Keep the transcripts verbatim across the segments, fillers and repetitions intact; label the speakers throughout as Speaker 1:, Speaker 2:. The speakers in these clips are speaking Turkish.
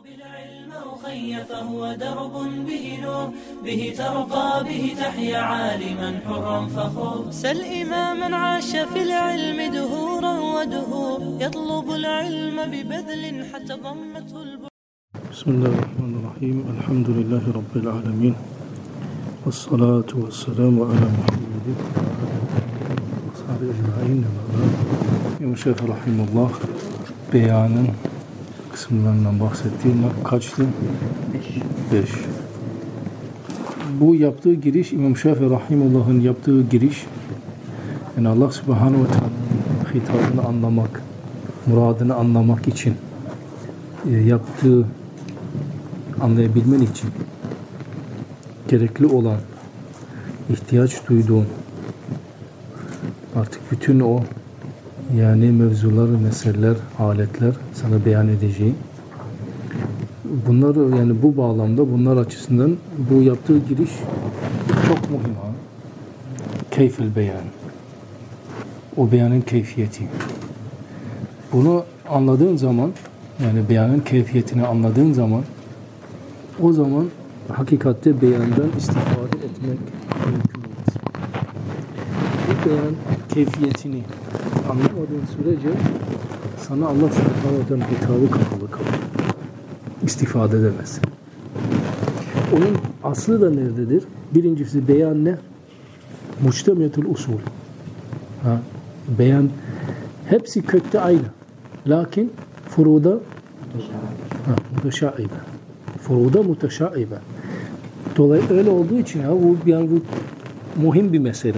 Speaker 1: بالعلم أخي فهو درب به نور به ترقى به تحيا عالما حرا فخور سل إماما عاش في العلم دهورا ودهور يطلب العلم ببذل حتى ضمته البحور.
Speaker 2: بسم الله الرحمن الرحيم. الحمد لله رب العالمين والصلاة والسلام على محمد وصحبه أجمعين. İmam Şafii rahimullah beyanın kısımlarından bahsettiğinde kaçtı? Beş. Bu yaptığı giriş, İmam Şafii rahimullah'ın yaptığı giriş, yani Allah subhanahu ve teala'nın hitabını anlamak, muradını anlamak için e, yaptığı, anlayabilmen için gerekli olan, ihtiyaç duyduğun artık bütün o yani mevzular, meseleler, aletler sana beyan edeceği. Bunlar yani bu bağlamda bunlar açısından bu yaptığı giriş çok mühim. Ha? Keyfil beyan. O beyanın keyfiyeti. Bunu anladığın zaman, yani beyanın keyfiyetini anladığın zaman o zaman hakikatte beyandan istifade etmek mümkün olmaz. Bu beyan keyfiyetini anlamadığın sürece sana Allah subhanahu ve teala hitabı kapalı kalır. İstifade edemezsin. Onun aslı da nerededir? Birincisi beyan ne? Muçtemiyetul usul. Ha, beyan hepsi kökte aynı. Lakin furuda muteşaibe. Furuda muteşaibe. Dolayısıyla öyle olduğu için ya bu yani bu mühim bir mesele.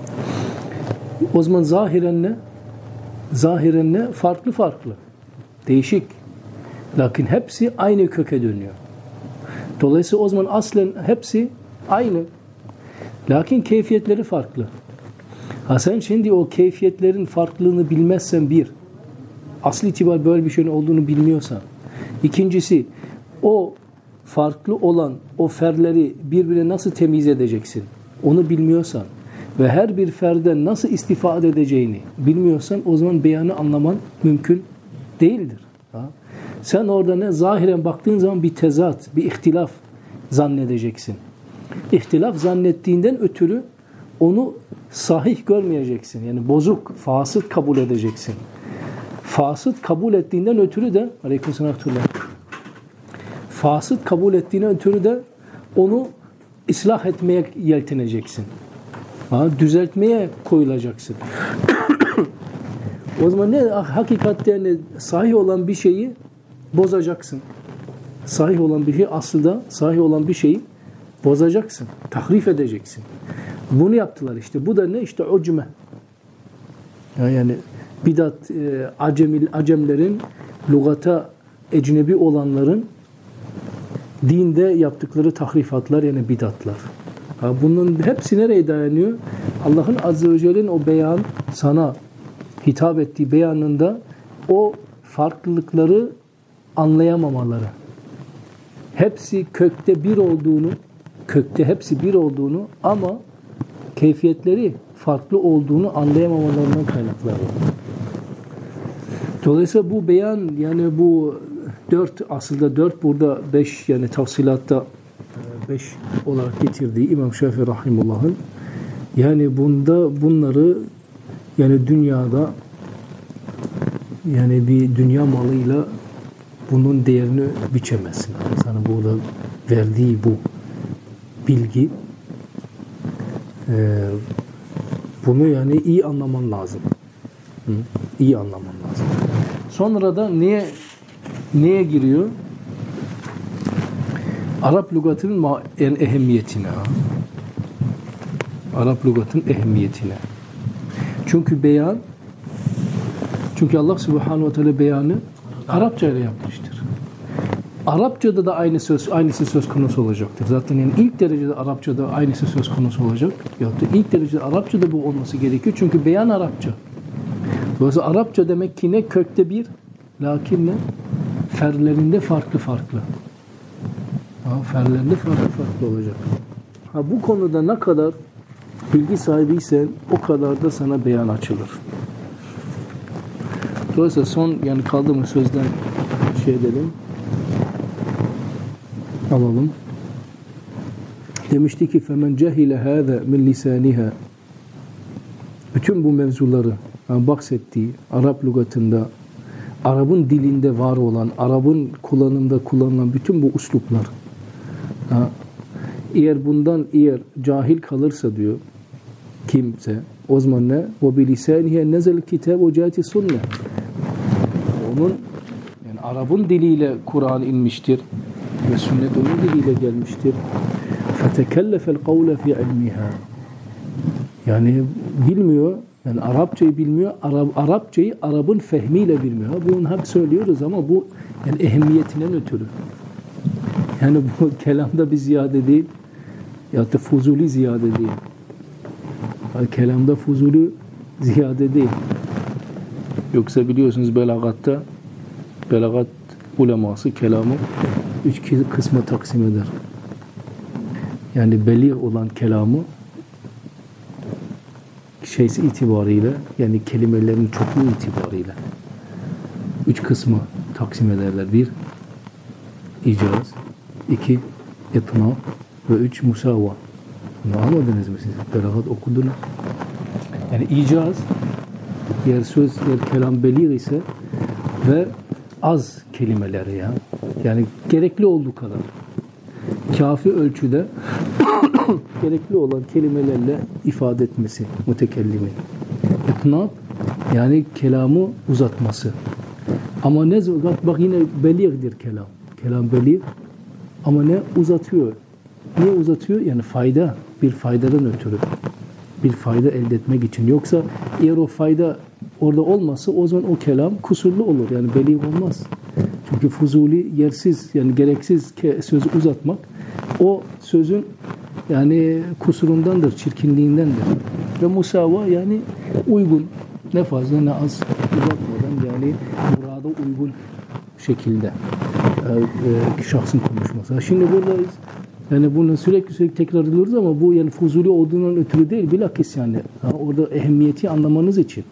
Speaker 2: O zaman zahiren ne? Zahiren ne? Farklı farklı. Değişik. Lakin hepsi aynı köke dönüyor. Dolayısıyla o zaman aslen hepsi aynı. Lakin keyfiyetleri farklı. Ha sen şimdi o keyfiyetlerin farklılığını bilmezsen bir, asıl itibar böyle bir şeyin olduğunu bilmiyorsan, ikincisi o farklı olan o ferleri birbirine nasıl temiz edeceksin? Onu bilmiyorsan ve her bir ferden nasıl istifade edeceğini bilmiyorsan o zaman beyanı anlaman mümkün değildir. Ha? Sen orada ne zahiren baktığın zaman bir tezat, bir ihtilaf zannedeceksin. İhtilaf zannettiğinden ötürü onu sahih görmeyeceksin. Yani bozuk, fasıt kabul edeceksin. Fasıt kabul ettiğinden ötürü de aleykümselam fasıt kabul ettiğinden ötürü de onu ıslah etmeye yelteneceksin. Ha, düzeltmeye koyulacaksın. O zaman ne hakikatte yani sahih olan bir şeyi bozacaksın. Sahih olan bir şey aslında sahih olan bir şeyi bozacaksın. Tahrif edeceksin. Bunu yaptılar işte. Bu da ne? İşte ucme. Yani bidat e, acemil, acemlerin lugata ecnebi olanların dinde yaptıkları tahrifatlar yani bidatlar. Ha, bunun hepsi nereye dayanıyor? Allah'ın Azze ve Celle'nin o beyan sana hitap ettiği beyanında o farklılıkları anlayamamaları. Hepsi kökte bir olduğunu, kökte hepsi bir olduğunu ama keyfiyetleri farklı olduğunu anlayamamalarından kaynaklanıyor. Dolayısıyla bu beyan yani bu dört aslında dört burada beş yani tafsilatta beş olarak getirdiği İmam Şafii rahimullah'ın yani bunda bunları yani dünyada yani bir dünya malıyla bunun değerini biçemezsin. Sana burada verdiği bu bilgi e, bunu yani iyi anlaman lazım. Hı? İyi anlaman lazım. Sonra da neye neye giriyor? Arap lügatının en ehemmiyetine. Arap lügatının ehemmiyetine. Çünkü beyan çünkü Allah Subhanahu ve Teala beyanı Arapça ile yapmıştır. Arapçada da aynı söz aynısı söz konusu olacaktır. Zaten yani ilk derecede Arapçada aynısı söz konusu olacak. Ya da ilk derecede Arapçada bu olması gerekiyor. Çünkü beyan Arapça. Dolayısıyla Arapça demek ki ne kökte bir, lakin ne ferlerinde farklı farklı. Ha, ferlerinde farklı farklı olacak. Ha, bu konuda ne kadar bilgi sahibiysen o kadar da sana beyan açılır. Dolayısıyla son yani kaldığımız sözden şey edelim. alalım. Demişti ki فَمَنْ جَهِلَ هَذَا مِنْ لِسَانِهَا bütün bu mevzuları yani bahsettiği Arap lügatında, Arap'ın dilinde var olan, Arap'ın kullanımında kullanılan bütün bu usluplar. Ha, eğer bundan eğer cahil kalırsa diyor kimse, o zaman ne? وَبِلِسَانِهَا نَزَلْ كِتَابُ وَجَاتِ سُنَّةِ onun yani Arap'ın diliyle Kur'an inmiştir ve sünnet onun diliyle gelmiştir. فَتَكَلَّفَ الْقَوْلَ فِي عِلْمِهَا yani bilmiyor, yani Arapçayı bilmiyor, Arap, Arapçayı Arap'ın fehmiyle bilmiyor. Bunu hep söylüyoruz ama bu yani ehemmiyetinden ötürü. Yani bu kelamda bir ziyade değil, ya da fuzuli ziyade değil. Yani kelamda fuzuli ziyade değil. Yoksa biliyorsunuz belagatta, belagat uleması kelamı üç kısma taksim eder. Yani beli olan kelamı şeysi itibariyle yani kelimelerin çokluğu itibariyle üç kısma taksim ederler. Bir, icaz. iki, itna. Ve üç, musavva. Bunu anladınız mı siz? Belagat okudunuz. Yani icaz eğer söz, eğer kelam beli ise ve az kelimeleri ya. Yani gerekli olduğu kadar. Kafi ölçüde gerekli olan kelimelerle ifade etmesi mütekellimin. İtnab yani kelamı uzatması. Ama ne bak, bak yine beligdir kelam. Kelam belig ama ne uzatıyor? Niye uzatıyor? Yani fayda, bir faydadan ötürü. Bir fayda elde etmek için. Yoksa eğer o fayda orada olmasa o zaman o kelam kusurlu olur. Yani belig olmaz. Çünkü fuzuli, yersiz yani gereksiz sözü uzatmak o sözün yani kusurundandır, çirkinliğindendir. Ve musava yani uygun. Ne fazla ne az uzatmadan yani murada uygun şekilde e, şahsın konuşması. Şimdi buradayız. Yani bunu sürekli sürekli tekrar ediyoruz ama bu yani fuzuli olduğundan ötürü değil. Bilakis yani orada ehemmiyeti anlamanız için.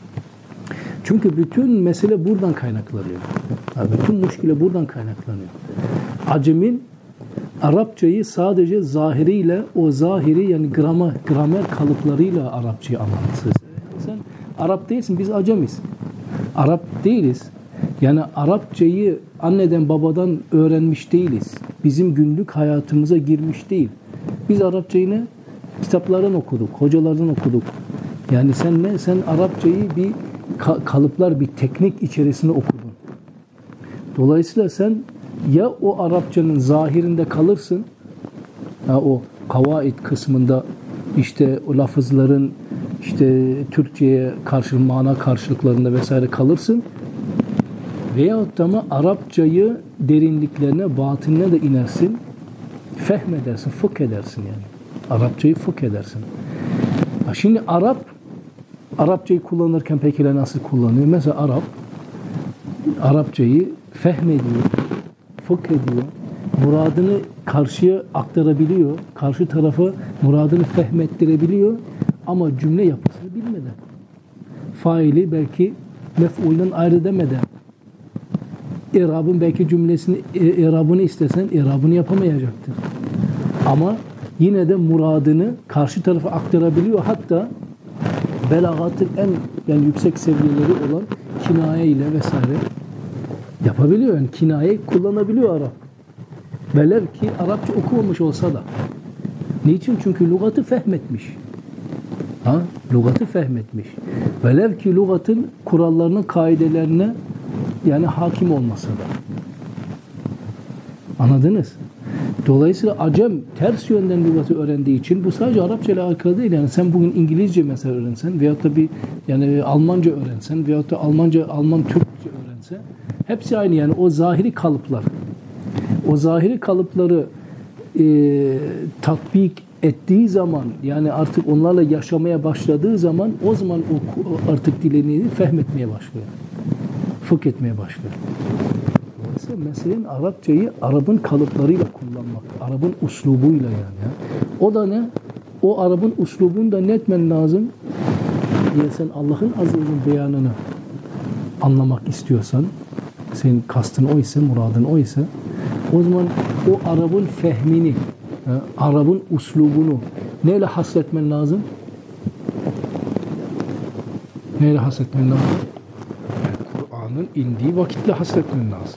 Speaker 2: Çünkü bütün mesele buradan kaynaklanıyor. Yani bütün müşkile buradan kaynaklanıyor. Acemin Arapçayı sadece zahiriyle, o zahiri yani gramer, gramer kalıplarıyla Arapçayı anlaması. Sen Arap değilsin, biz Acemiz. Arap değiliz. Yani Arapçayı anneden babadan öğrenmiş değiliz. Bizim günlük hayatımıza girmiş değil. Biz Arapçayı ne? Kitaplardan okuduk, hocalardan okuduk. Yani sen ne? Sen Arapçayı bir kalıplar, bir teknik içerisinde okudun. Dolayısıyla sen ya o Arapçanın zahirinde kalırsın, ya o kavaid kısmında işte o lafızların işte Türkçe'ye karşı mana karşılıklarında vesaire kalırsın veyahut da ama Arapçayı derinliklerine, batınına da inersin, fehmedersin, fıkh edersin yani. Arapçayı fıkh edersin. Şimdi Arap Arapçayı kullanırken peki nasıl kullanıyor? Mesela Arap Arapçayı fehmediyor, fıkh ediyor, muradını karşıya aktarabiliyor, karşı tarafa muradını fehmettirebiliyor ama cümle yapısını bilmeden. Faili belki mef'ulden ayrı demeden. İrabın belki cümlesini, irabını istesen irabını yapamayacaktır. Ama yine de muradını karşı tarafa aktarabiliyor. Hatta belagatın en yani yüksek seviyeleri olan kinaye ile vesaire yapabiliyor. Yani kinaye kullanabiliyor Arap. Velev ki Arapça okumamış olsa da. Niçin? Çünkü lügatı fehmetmiş. Ha? Lügatı fehmetmiş. Velev ki lügatın kurallarının, kaidelerine yani hakim olmasa da. Anladınız? Dolayısıyla Acem ters yönden lügatı öğrendiği için bu sadece Arapça ile alakalı değil. Yani sen bugün İngilizce mesela öğrensen veyahut da bir yani Almanca öğrensen veyahut da Almanca, Alman Türkçe öğrense hepsi aynı yani o zahiri kalıplar. O zahiri kalıpları e, tatbik ettiği zaman yani artık onlarla yaşamaya başladığı zaman o zaman o artık dilini fehmetmeye başlıyor. Fıkh etmeye başlıyor. Dolayısıyla meselenin Arapçayı Arap'ın kalıplarıyla kullanmak. Arap'ın uslubuyla yani. Ya. O da ne? O Arap'ın uslubunu da ne etmen lazım? Eğer sen Allah'ın azze ve celle beyanını anlamak istiyorsan, senin kastın o ise, muradın o ise O zaman o Arap'ın fehmini, Arap'ın uslubunu neyle hasretmen lazım? Neyle hasretmen lazım? Yani Kur'an'ın indiği vakitle hasretmen lazım.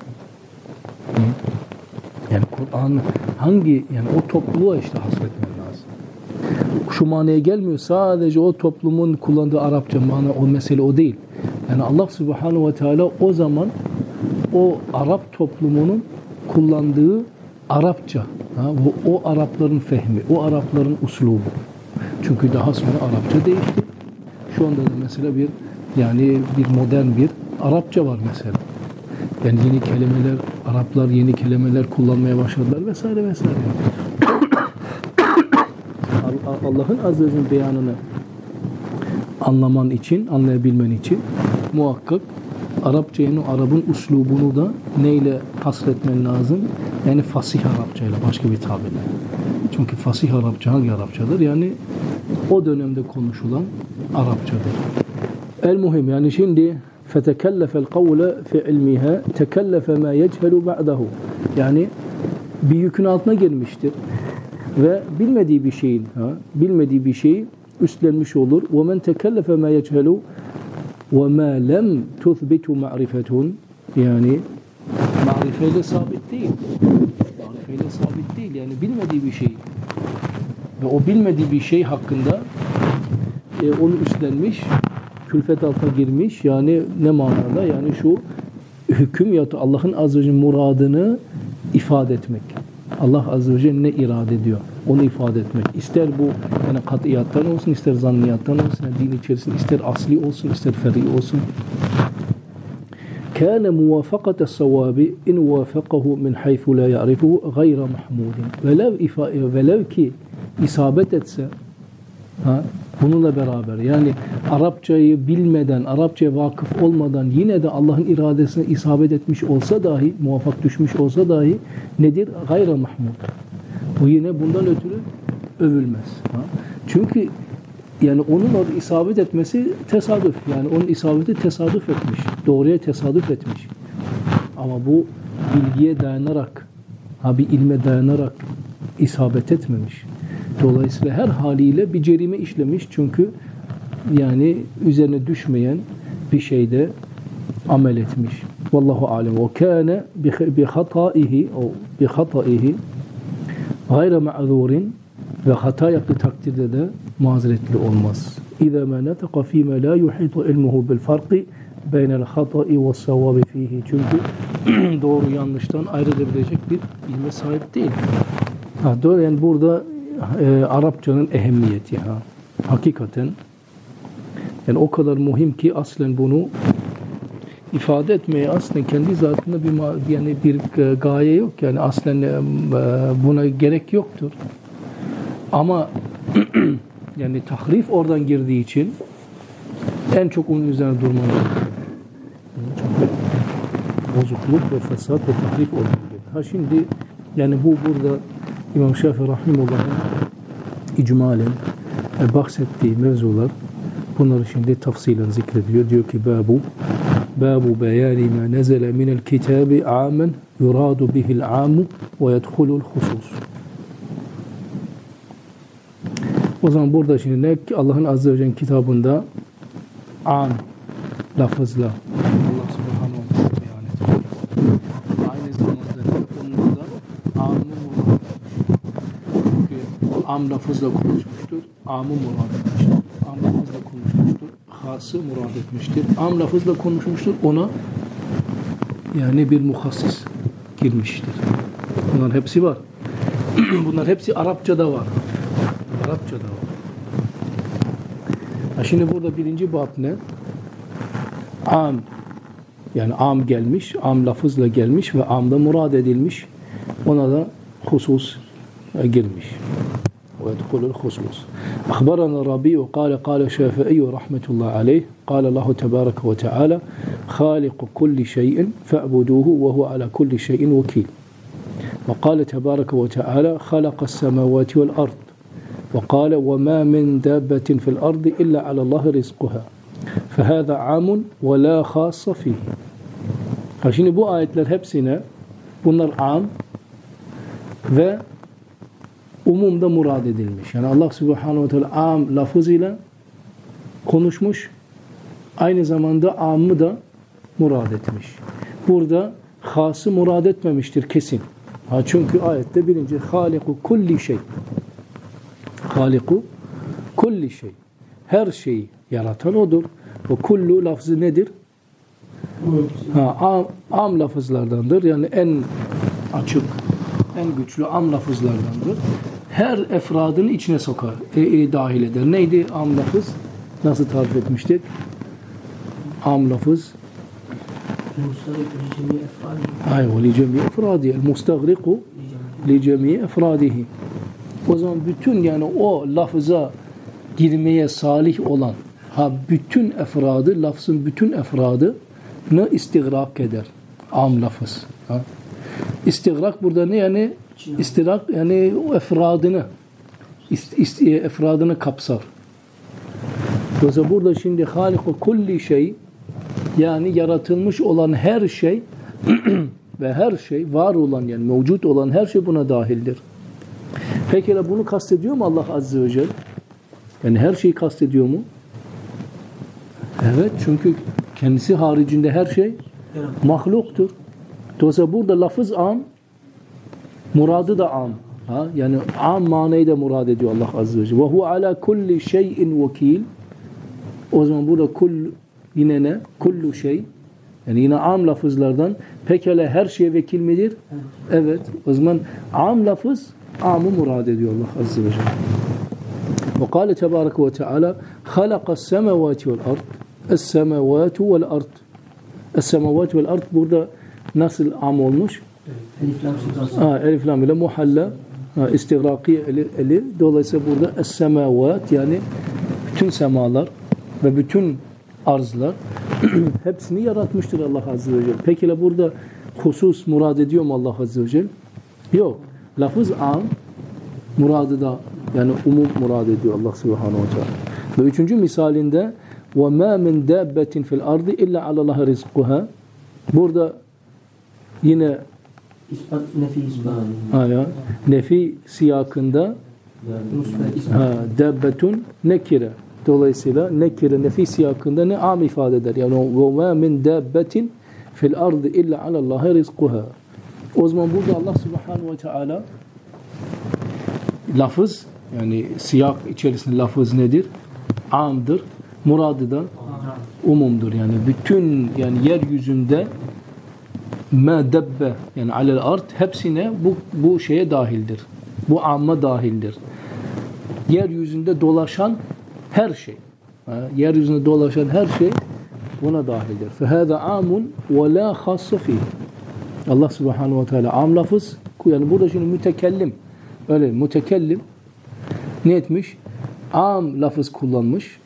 Speaker 2: Yani Kur'an hangi, yani o topluluğa işte hasretmen lazım. Şu manaya gelmiyor. Sadece o toplumun kullandığı Arapça mana, o mesele o değil. Yani Allah Subhanahu ve Teala o zaman o Arap toplumunun kullandığı Arapça, ha, o, o Arapların fehmi, o Arapların uslubu. Çünkü daha sonra Arapça değişti. Şu anda da mesela bir yani bir modern bir Arapça var mesela. Yani yeni kelimeler, Araplar yeni kelimeler kullanmaya başladılar vesaire vesaire. Allah'ın azze ve celle beyanını anlaman için, anlayabilmen için muhakkak Arapçayı, Arap'ın uslubunu da neyle hasretmen lazım? Yani fasih Arapçayla, başka bir tabirle. Çünkü fasih Arapça hangi Arapçadır? Yani o dönemde konuşulan Arapçadır. El muhim, yani şimdi fetekellefel kavle fi ilmiha tekellefe ma yechelu ba'dahu. Yani bir yükün altına gelmiştir ve bilmediği bir şeyin, ha, bilmediği bir şeyi üstlenmiş olur. Ve men tekellefe ma yechelu ve ma lem tuthbitu ma'rifetun, yani marifeyle sabit değil. Marifeyle sabit değil. Yani bilmediği bir şey ve o bilmediği bir şey hakkında e, onu üstlenmiş, külfet altına girmiş. Yani ne manada? Yani şu hüküm ya da Allah'ın azze ve celle muradını ifade etmek. Allah azze ve celle ne irade ediyor? Onu ifade etmek. İster bu yani kat'iyattan olsun, ister zanniyattan olsun, yani din içerisinde ister asli olsun, ister fer'i olsun. كان موافقة الصواب إن وافقه من حيث لا يعرفه غير محمود. Velev velev ki isabet etse, ha, bununla beraber yani Arapçayı bilmeden, Arapçaya vakıf olmadan yine de Allah'ın iradesine isabet etmiş olsa dahi, muvaffak düşmüş olsa dahi nedir? Gayra mahmud. Bu yine bundan ötürü övülmez. Ha? Çünkü yani onun orada isabet etmesi tesadüf. Yani onun isabeti tesadüf etmiş. Doğruya tesadüf etmiş. Ama bu bilgiye dayanarak, ha bir ilme dayanarak isabet etmemiş. Dolayısıyla her haliyle bir cerime işlemiş. Çünkü yani üzerine düşmeyen bir şeyde amel etmiş. Vallahu alem. Ve kâne bi hataihi o bi hataihi gayre ma'zurin, ve hata yaptığı takdirde de mazeretli olmaz. İza ma nataqa fî ma lâ yuhitu ilmuhu bil farqi beynel hata'i ve savâbi fîhî. Çünkü doğru yanlıştan ayrılabilecek bir ilme sahip değil. Ha, doğru, yani burada e, Arapçanın ehemmiyeti, ha, hakikaten yani o kadar muhim ki aslen bunu ifade etmeye aslen kendi zatında bir yani bir gaye yok, yani aslen e, buna gerek yoktur. Ama yani tahrif oradan girdiği için en çok onun üzerine durmalı. Çünkü bozukluk ve fesat ve tahrif oradan girdi. Ha şimdi yani bu burada İmam Şafii Rahimullah'ın icmalen e, bahsettiği mevzular, bunları şimdi tafsilen zikrediyor. Diyor ki babu babu beyani ma nezele minel kitabi amen yuradu bihil amu ve yedhulul husus. O zaman burada şimdi ne ki Allah'ın azze ve celle kitabında am lafızla Allah subhanahu ve teala beyan etmiş. Aynı zamanda onlarda amı murad etmiş. Çünkü am lafızla konuşmuştur, amı murad etmiştir. Am lafızla konuşmuştur, hası murad etmiştir. Am lafızla konuşmuştur, ona yani bir muhassis girmiştir. Bunların hepsi var. Bunlar hepsi Arapçada var. Arapçada var. Ha şimdi burada birinci bab ne? Am. Yani am gelmiş, am lafızla gelmiş ve amda murad edilmiş. Ona da husus girmiş. Ve yedhulul husus. Akhbarana Rabi'u kâle kâle Şafi'i rahmetullahi aleyh. Kâle Allahu tebâreke ve teâlâ khâliku kulli şeyin fe'buduhu ve hu ala kulli şeyin vekil. Ve kâle tebâreke ve teâlâ khalakas semâvâti vel ard. وقال وما من دابة في الأرض إلا على الله رزقها فهذا عام ولا خاص فيه. Şimdi bu ayetler hepsine bunlar am, ve umumda murad edilmiş. Yani Allah Subhanahu ve Teala am lafızıyla konuşmuş. Aynı zamanda amı da murad etmiş. Burada hası murad etmemiştir kesin. Ha çünkü ayette birinci haliku kulli şey. Haliku kulli şey. Her şeyi yaratan odur. O kullu lafzı nedir? Ha, am, am lafızlardandır. Yani en açık, en güçlü am lafızlardandır. Her efradını içine sokar, e, e, dahil eder. Neydi am lafız? Nasıl tarif etmiştik? Am lafız ay ve li cemi efradi el mustagriku li cemi efradihi. O zaman bütün yani o lafıza girmeye salih olan ha bütün efradı, lafzın bütün efradını istigrak eder. Am lafız. Ha. İstigrak burada ne yani? İstigrak yani o efradını ist, ist, efradını kapsar. Dolayısıyla burada şimdi haliku kulli şey yani yaratılmış olan her şey ve her şey var olan yani mevcut olan her şey buna dahildir. Peki bunu kastediyor mu Allah Azze ve Celle? Yani her şeyi kastediyor mu? Evet, çünkü kendisi haricinde her şey mahluktur. Dolayısıyla burada lafız am, muradı da am. Ha? Yani am manayı da murad ediyor Allah Azze ve Celle. Ve hu ala kulli şeyin vekil. O zaman burada kul yine ne? Kullu şey. Yani yine am lafızlardan. Pekala her şeye vekil midir? Evet. O zaman am lafız amı murad ediyor Allah Azze ve Celle. Ve kâle tebâreke ve teâlâ halakas semavâti vel ard. Es-semavâtu vel ard. Es-semavâtu vel ard burada nasıl am olmuş?
Speaker 3: Elif lam sudası.
Speaker 2: Ha, elif lam ile muhalla. Ha, istigrakiye eli, eli. Dolayısıyla burada es-semavât yani bütün semalar ve bütün arzlar hepsini yaratmıştır Allah Azze ve Celle. Peki burada husus murad ediyor mu Allah Azze ve Celle? Yok. Lafız am muradı da yani umum murad ediyor Allah Subhanahu ve Teala. Ve üçüncü misalinde وَمَا مِنْ دَابَّةٍ فِي الْأَرْضِ اِلَّا عَلَى اللّٰهِ رِزْقُهَا. Burada yine
Speaker 3: İspat, nefi ispat.
Speaker 2: ha ya, nefi siyakında ha, dabbetun nekire. Dolayısıyla nekire nefi siyakında ne am ifade eder. Yani وَمَا مِنْ دَابَّةٍ فِي الْأَرْضِ اِلَّا عَلَى اللّٰهِ رِزْقُهَا. O zaman burada Allah Subhanahu ve Teala lafız yani siyak içerisinde lafız nedir? Amdır. Muradı da umumdur. Yani bütün yani yeryüzünde ma dabbe yani alel ard hepsine bu bu şeye dahildir. Bu amma dahildir. Yeryüzünde dolaşan her şey. Ha, yeryüzünde dolaşan her şey buna dahildir. Fehâzâ âmun ve lâ khâsse fîh. Allah Subhanahu ve Teala am lafız yani burada şimdi mütekellim öyle mütekellim ne etmiş? Am lafız kullanmış.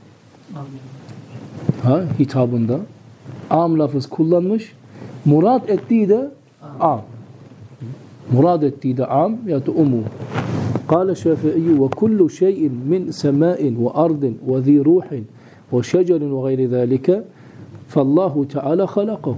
Speaker 2: Ha, hitabında am lafız kullanmış. Murad ettiği de am. Murad ettiği de am ya da umum. قال الشافعي وكل شيء من سماء وأرض وذي روح وشجر وغير ذلك فالله تعالى خلقه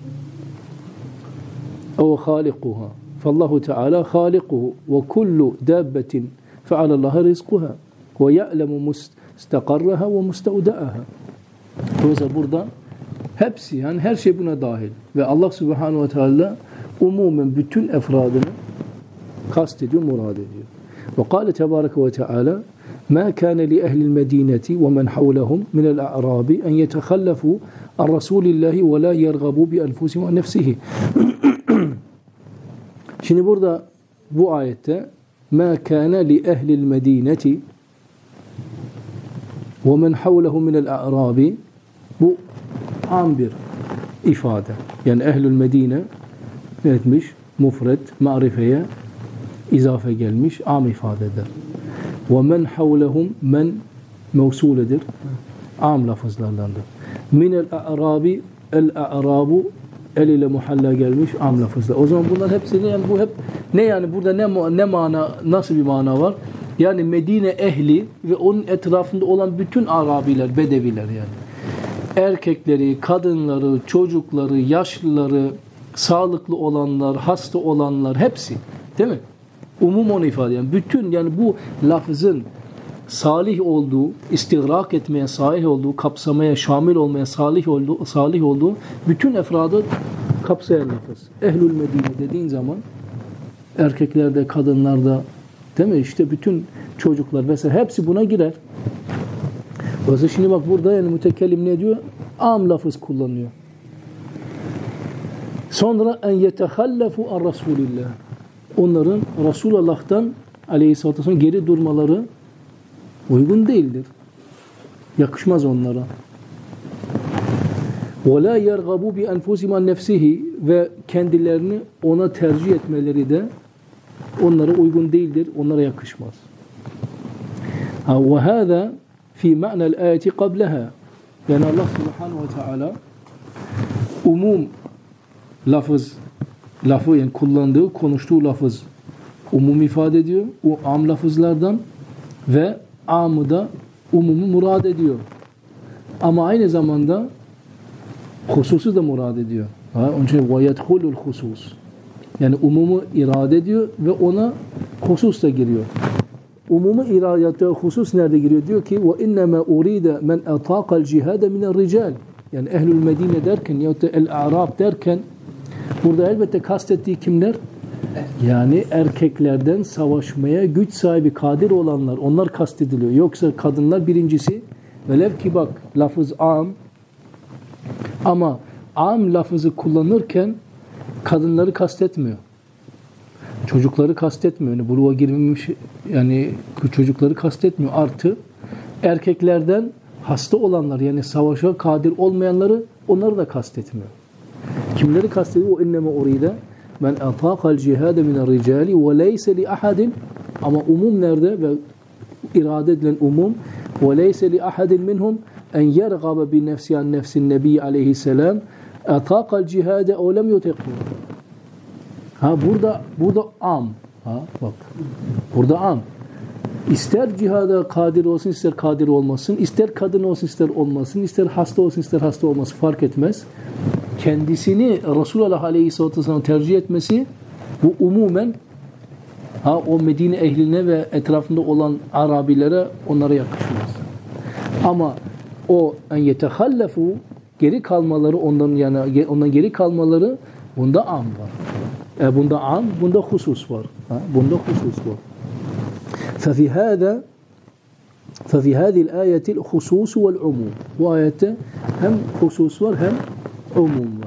Speaker 2: أو خالقها فالله تعالى خالقه وكل دابة فعلى الله رزقها ويعلم مستقرها ومستودعها. Dolayısıyla burada hepsi yani her şey buna dahil ve Allah Subhanahu ve Teala umumen bütün efradını kastediyor, murad ediyor. Ve kâle tebâreke ve teâlâ مَا كَانَ لِأَهْلِ الْمَد۪ينَةِ وَمَنْ حَوْلَهُمْ مِنَ الْأَعْرَابِ أَنْ يَتَخَلَّفُوا عَنْ رَسُولِ اللّٰهِ وَلَا يَرْغَبُوا بِأَنْفُسِهِمْ وَعَنْ نَفْسِهِ. Şimdi burada bu ayette مَا كَانَ لِأَهْلِ الْمَد۪ينَةِ وَمَنْ حَوْلَهُمْ مِنَ الْأَعْرَابِ bu am bir ifade. Yani ehlül Medine ne etmiş? Mufred, marifeye izafe gelmiş, am ifade eder. وَمَنْ حَوْلَهُمْ men mevsuledir. Am lafızlardandır. Minel a'rabi el-a'rabu el ile muhalla gelmiş am lafızlar. O zaman bunlar hepsini yani bu hep ne yani burada ne ne mana nasıl bir mana var? Yani Medine ehli ve onun etrafında olan bütün Arabiler, Bedeviler yani. Erkekleri, kadınları, çocukları, yaşlıları, sağlıklı olanlar, hasta olanlar hepsi. Değil mi? Umum onu ifade ediyor. Yani bütün yani bu lafızın salih olduğu, istigrak etmeye, salih olduğu, kapsamaya, şamil olmaya salih olduğu, salih olduğu bütün efradı kapsayan lafız. Ehlül Medine dediğin zaman erkeklerde, kadınlarda, değil mi? İşte bütün çocuklar vesaire hepsi buna girer. Oysa şimdi bak burada yani mütekellim ne diyor? Am lafız kullanıyor. Sonra en yetehallafu ar Rasulillah. Onların Resulullah'tan aleyhissalatü vesselam geri durmaları uygun değildir. Yakışmaz onlara. وَلَا يَرْغَبُوا بِأَنْفُسِهِمْ عَنْ نَفْسِهِ ve kendilerini ona tercih etmeleri de onlara uygun değildir, onlara yakışmaz. وَهَذَا فِي مَعْنَى الْآيَةِ قَبْلَهَا yani Allah subhanahu ve teala umum lafız, lafı yani kullandığı, konuştuğu lafız umum ifade ediyor. O am lafızlardan ve amı da umumu murad ediyor. Ama aynı zamanda hususu da murad ediyor. Ha, onun için وَيَدْخُلُ الْخُسُوسِ yani umumu irade ediyor ve ona husus da giriyor. Umumu iradete husus nerede giriyor? Diyor ki وَاِنَّمَا اُرِيدَ مَنْ اَطَاقَ الْجِهَادَ مِنَ الرِّجَالِ yani Ehlül Medine derken yahut da El-A'rab derken burada elbette kastettiği kimler? Yani erkeklerden savaşmaya güç sahibi, kadir olanlar. Onlar kastediliyor. Yoksa kadınlar birincisi velev ki bak lafız am ama am lafızı kullanırken kadınları kastetmiyor. Çocukları kastetmiyor. Yani buluğa girmemiş yani çocukları kastetmiyor. Artı erkeklerden hasta olanlar yani savaşa kadir olmayanları onları da kastetmiyor. Kimleri kastediyor? O inneme uride men ataqal cihade minel ricali ve leyse li ahadin ama umum nerede ve irade edilen umum ve leyse li ahadin minhum en yergabe bi nefsi an nefsin nebi aleyhisselam ataqal cihade ev lem yutequ. Ha burada burada am. Ha bak. Burada am. İster cihada kadir olsun, ister kadir olmasın, ister kadın olsun, ister olmasın, ister hasta olsun, ister hasta olmasın fark etmez. Kendisini Resulullah Aleyhisselatü Vesselam tercih etmesi bu umumen ha, o Medine ehline ve etrafında olan Arabilere onlara yakışmaz. Ama o en yetehallafu geri kalmaları ondan yani ondan geri kalmaları bunda am var. E bunda am, bunda husus var. Ha, bunda husus var. ففي هذا ففي هذه الآية الخصوص والعموم. Bu ayette hem husus var hem umum var.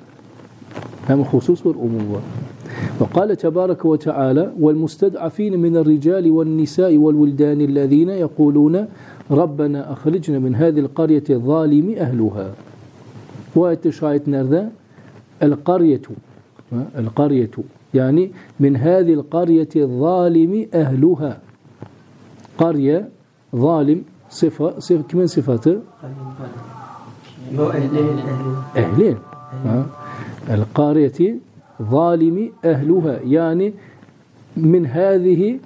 Speaker 2: Hem husus var, umum var. وقال تبارك وتعالى والمستضعفين من الرجال والنساء والولدان الذين يقولون ربنا أخرجنا من هذه القرية الظالم أهلها. Bu ayette şahit nerede? القرية القرية yani min hâzil qaryeti zâlimi ehluha. Qarye, zalim, sıfa, sıf, kimin sıfatı? Ehlin. El qaryeti zâlimi ehluha. Yani min hâzihi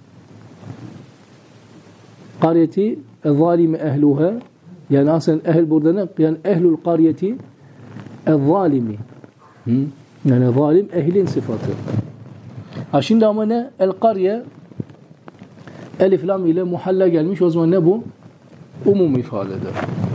Speaker 2: qaryeti zâlimi ehluha. Yani aslında ehl burada ne? Yani ehlul qaryeti zâlimi. Yani zalim ehlin sıfatı. Ha şimdi ama ne? El-Qarye elif lam ile muhalla gelmiş. O zaman ne bu? Umum ifade eder.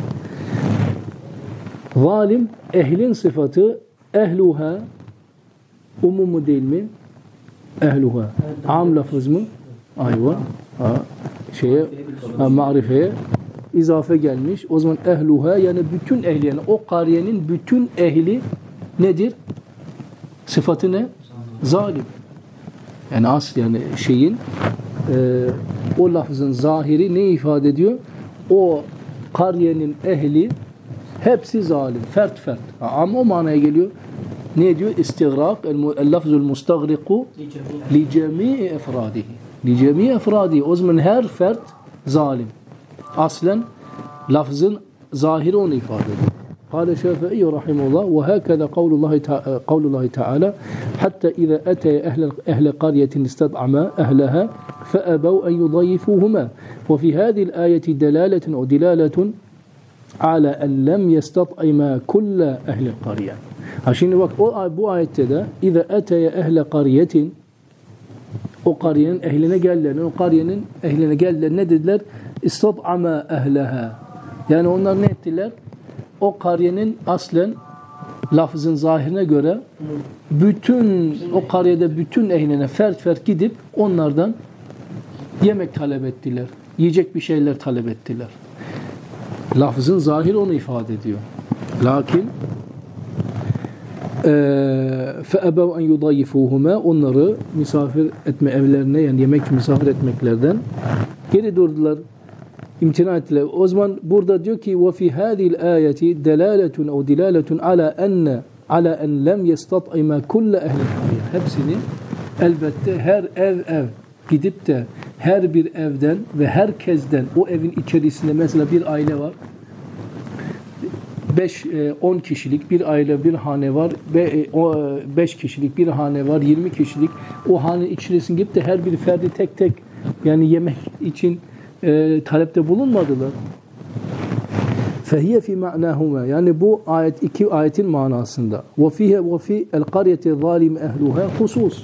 Speaker 2: Zalim ehlin sıfatı ehluha umum mu değil mi? Ehluha. Am lafız mı? Ayva. Ha, şeye ha, marifeye izafe gelmiş. O zaman ehluha yani bütün ehli yani o kariyenin bütün ehli nedir? Sıfatı ne? Zalim. Yani asıl yani şeyin e, o lafızın zahiri ne ifade ediyor? O kariyenin ehli hepsi zalim. Fert fert. Ama o manaya geliyor. Ne diyor? İstigrak. El-lafzul mustagriku li cemii efradihi. Li cemii efradihi. O zaman her fert zalim. Aslen lafzın zahiri onu ifade ediyor. قال الشافعي رحمه الله وهكذا قول الله قول الله تعالى حتى إذا أتى أهل أهل قرية استطعما أهلها فأبوا أن يضيفوهما وفي هذه الآية دلالة أو دلالة على أن لم يستطعما كل أهل القرية. عشان وقت bu ayette de إذا أتى أهل قرية O kariyenin ehline geldiler. O kariyenin ehline geldiler. Ne dediler? İstad'ama ehleha. Yani onlar ne ettiler? O kariyenin aslen lafzın zahirine göre bütün o kariyede bütün ehline fert fert gidip onlardan yemek talep ettiler. Yiyecek bir şeyler talep ettiler. Lafzın zahir onu ifade ediyor. Lakin فَأَبَوْ أَنْ يُضَيِّفُوهُمَا onları misafir etme evlerine yani yemek misafir etmeklerden geri durdular. İmtina ettiler. O zaman burada diyor ki وَفِي هَذِي الْآيَةِ دَلَالَةٌ اَوْ دِلَالَةٌ عَلَى أَنَّ عَلَى أَنْ لَمْ يَسْتَطْعِمَا كُلَّ اَهْلِ الْقَرْيَةِ Hepsini elbette her ev ev gidip de her bir evden ve herkesten o evin içerisinde mesela bir aile var. beş on kişilik bir aile bir hane var. beş kişilik bir hane var. yirmi kişilik o hane içerisine gidip de her bir ferdi tek tek yani yemek için e, talepte bulunmadılar. فَهِيَ فِي مَعْنَاهُمَا yani bu ayet iki ayetin manasında. وَفِيهَ وَفِي الْقَرْيَةِ ظَالِمْ اَهْلُهَا خُصُوص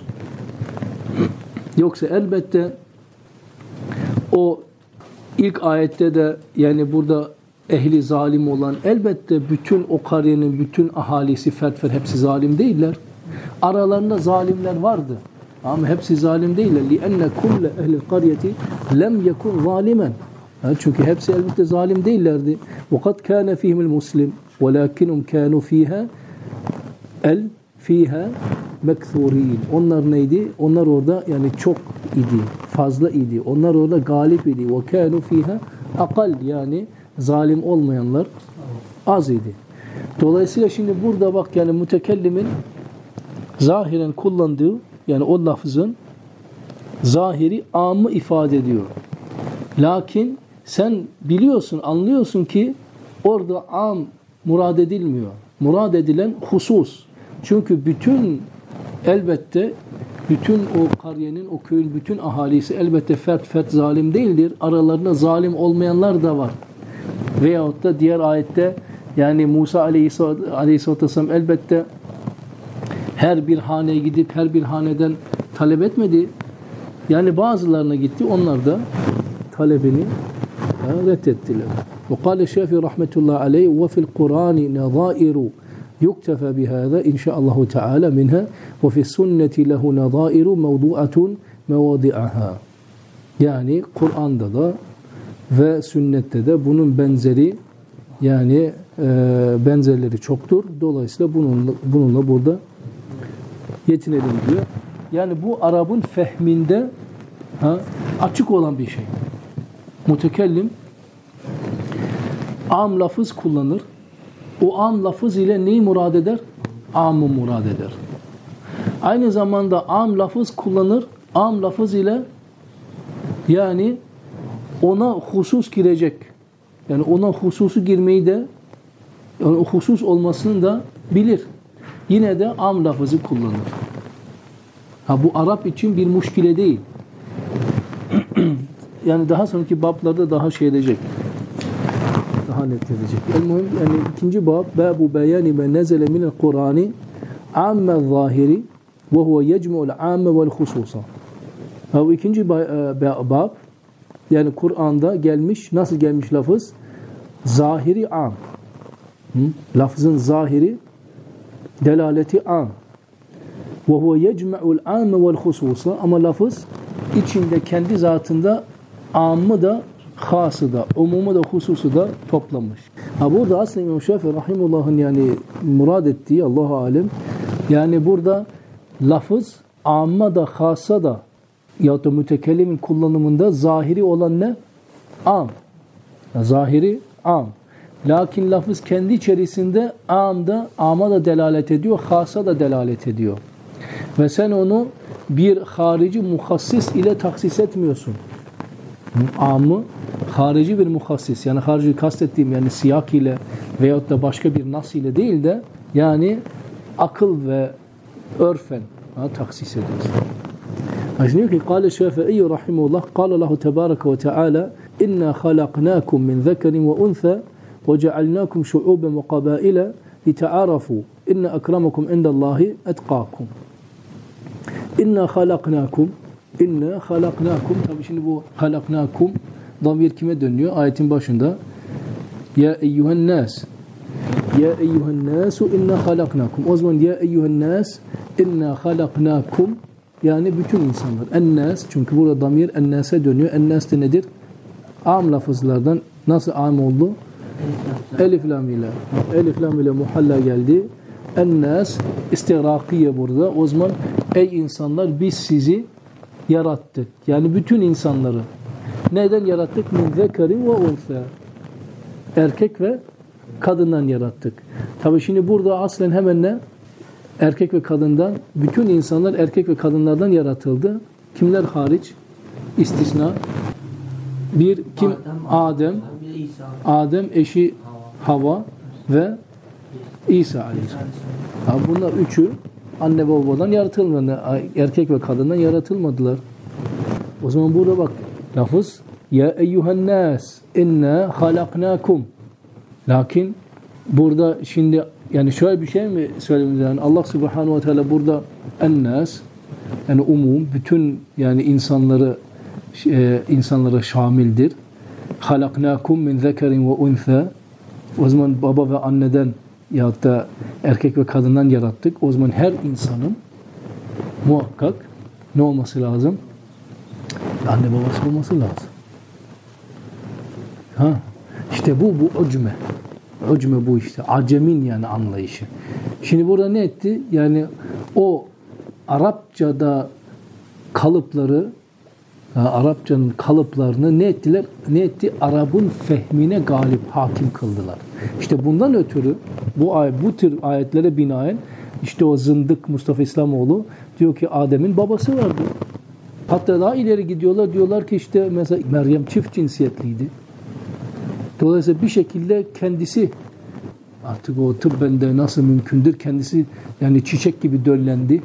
Speaker 2: Yoksa elbette o ilk ayette de yani burada ehli zalim olan elbette bütün o kariyenin bütün ahalisi fert fert hepsi zalim değiller. Aralarında zalimler vardı. Ama hepsi zalim değiller. لِأَنَّ كُلَّ اَهْلِ الْقَرْيَةِ لَمْ يَكُنْ ظَالِمًا Çünkü hepsi elbette zalim değillerdi. وَقَدْ كَانَ فِيهِمُ الْمُسْلِمِ وَلَكِنُمْ كَانُوا فِيهَا el fiha mekthurîn. Onlar neydi? Onlar orada yani çok idi, fazla idi. Onlar orada galip idi. Ve kânû fîhâ akal yani zalim olmayanlar az idi. Dolayısıyla şimdi burada bak yani mütekellimin zahiren kullandığı yani o lafzın zahiri amı ifade ediyor. Lakin sen biliyorsun, anlıyorsun ki orada am murad edilmiyor. Murad edilen husus. Çünkü bütün elbette bütün o kariyenin, o köyün bütün ahalisi elbette fert fert zalim değildir. Aralarında zalim olmayanlar da var. Veyahut da diğer ayette yani Musa Aleyhisselatü Vesselam elbette her bir haneye gidip her bir haneden talep etmedi. Yani bazılarına gitti. Onlar da talebini reddettiler. وقال الشافعي رحمة الله عليه وفي القرآن نظائر يكتفى بهذا إن شاء الله تعالى منها وفي السنة له نظائر موضوعة مواضعها yani Kur'an'da da ve sünnette de bunun benzeri yani e, benzerleri çoktur. Dolayısıyla bununla, bununla burada yetinelim diyor. Yani bu Arap'ın fehminde ha, açık olan bir şey. Mütekellim am lafız kullanır. O am lafız ile neyi murad eder? Am'ı murad eder. Aynı zamanda am lafız kullanır. Am lafız ile yani ona husus girecek. Yani ona hususu girmeyi de yani o husus olmasını da bilir. Yine de am lafızı kullanır. Ha bu Arap için bir muşkile değil. Yani daha sonraki bablarda daha şey edecek. Daha net edecek. El-muhim yani ikinci bab babu beyani men nezele minel Kur'ani amme zahiri ve huve yecmu'l amme vel hususa. Bu ikinci bab yani Kur'an'da gelmiş nasıl gelmiş lafız? Zahiri am. Hı? Lafzın zahiri delaleti am. Ve huve yecmu'l amme vel hususa ama lafız içinde kendi zatında ammı da hası da, umumu da, hususu da toplamış. Ha burada aslında İmam Şafii Rahimullah'ın yani murad ettiği Allahu alem yani burada lafız amma da, hasa da ya da mütekellimin kullanımında zahiri olan ne? Am. Zahiri am. Lakin lafız kendi içerisinde am da, ama da delalet ediyor, hasa da delalet ediyor. Ve sen onu bir harici muhassis ile taksis etmiyorsun. Amı harici bir muhassis yani harici kastettiğim yani siyak ile veyahut da başka bir nas ile değil de yani akıl ve örfen ha, taksis ediyorsun. Şimdi diyor ki قال الشافعي رحمه الله قال الله تبارك وتعالى إنا خلقناكم من ذكر وأنثى وجعلناكم شعوبا وقبائل لتعارفوا إن أكرمكم عند الله أتقاكم إنا خلقناكم İnna halaknakum. Tabii şimdi bu halaknakum damir kime dönüyor? Ayetin başında ya eyyuhen nas. Ya eyyuhen nasu inna halaknakum. O zaman ya eyyuhen nas inna halaknakum, yani bütün insanlar. En-nas, çünkü burada damir en-nas'e dönüyor. En-nas de nedir? Am lafızlardan nasıl am oldu? Elif lam ile. Elif lam ile muhalla geldi. En-nas istirakiye burada. O zaman ey insanlar biz sizi yarattık. Yani bütün insanları. Neden yarattık? Min zekerin ve unsa. Erkek ve kadından yarattık. Tabii şimdi burada aslen hemen ne? Erkek ve kadından, bütün insanlar erkek ve kadınlardan yaratıldı. Kimler hariç? İstisna. Bir kim? Adem. Adem eşi Hava ve İsa aleyhisselam. Bunlar üçü anne ve babadan yaratılmadı. Erkek ve kadından yaratılmadılar. O zaman burada bak lafız ya eyyuhen nas inna halaknakum. Lakin burada şimdi yani şöyle bir şey mi söyleyeyim, yani Allah Subhanahu ve Teala burada en-nas, yani umum, bütün yani insanları e, insanlara şamildir. Halaknakum min zekerin ve unsa. O zaman baba ve anneden ya da erkek ve kadından yarattık. O zaman her insanın muhakkak ne olması lazım? Anne babası olması lazım. Ha, işte bu bu ucme. Ucme bu işte. Acemin yani anlayışı. Şimdi burada ne etti? Yani o Arapçada kalıpları, Arapçanın kalıplarını ne ettiler? Ne etti? Arap'ın fehmine galip, hakim kıldılar. İşte bundan ötürü bu ay bu tür ayetlere binaen işte o zındık Mustafa İslamoğlu diyor ki Adem'in babası vardı. Hatta daha ileri gidiyorlar, diyorlar ki işte mesela Meryem çift cinsiyetliydi. Dolayısıyla bir şekilde kendisi artık o tıbben de nasıl mümkündür, kendisi yani çiçek gibi döllendi.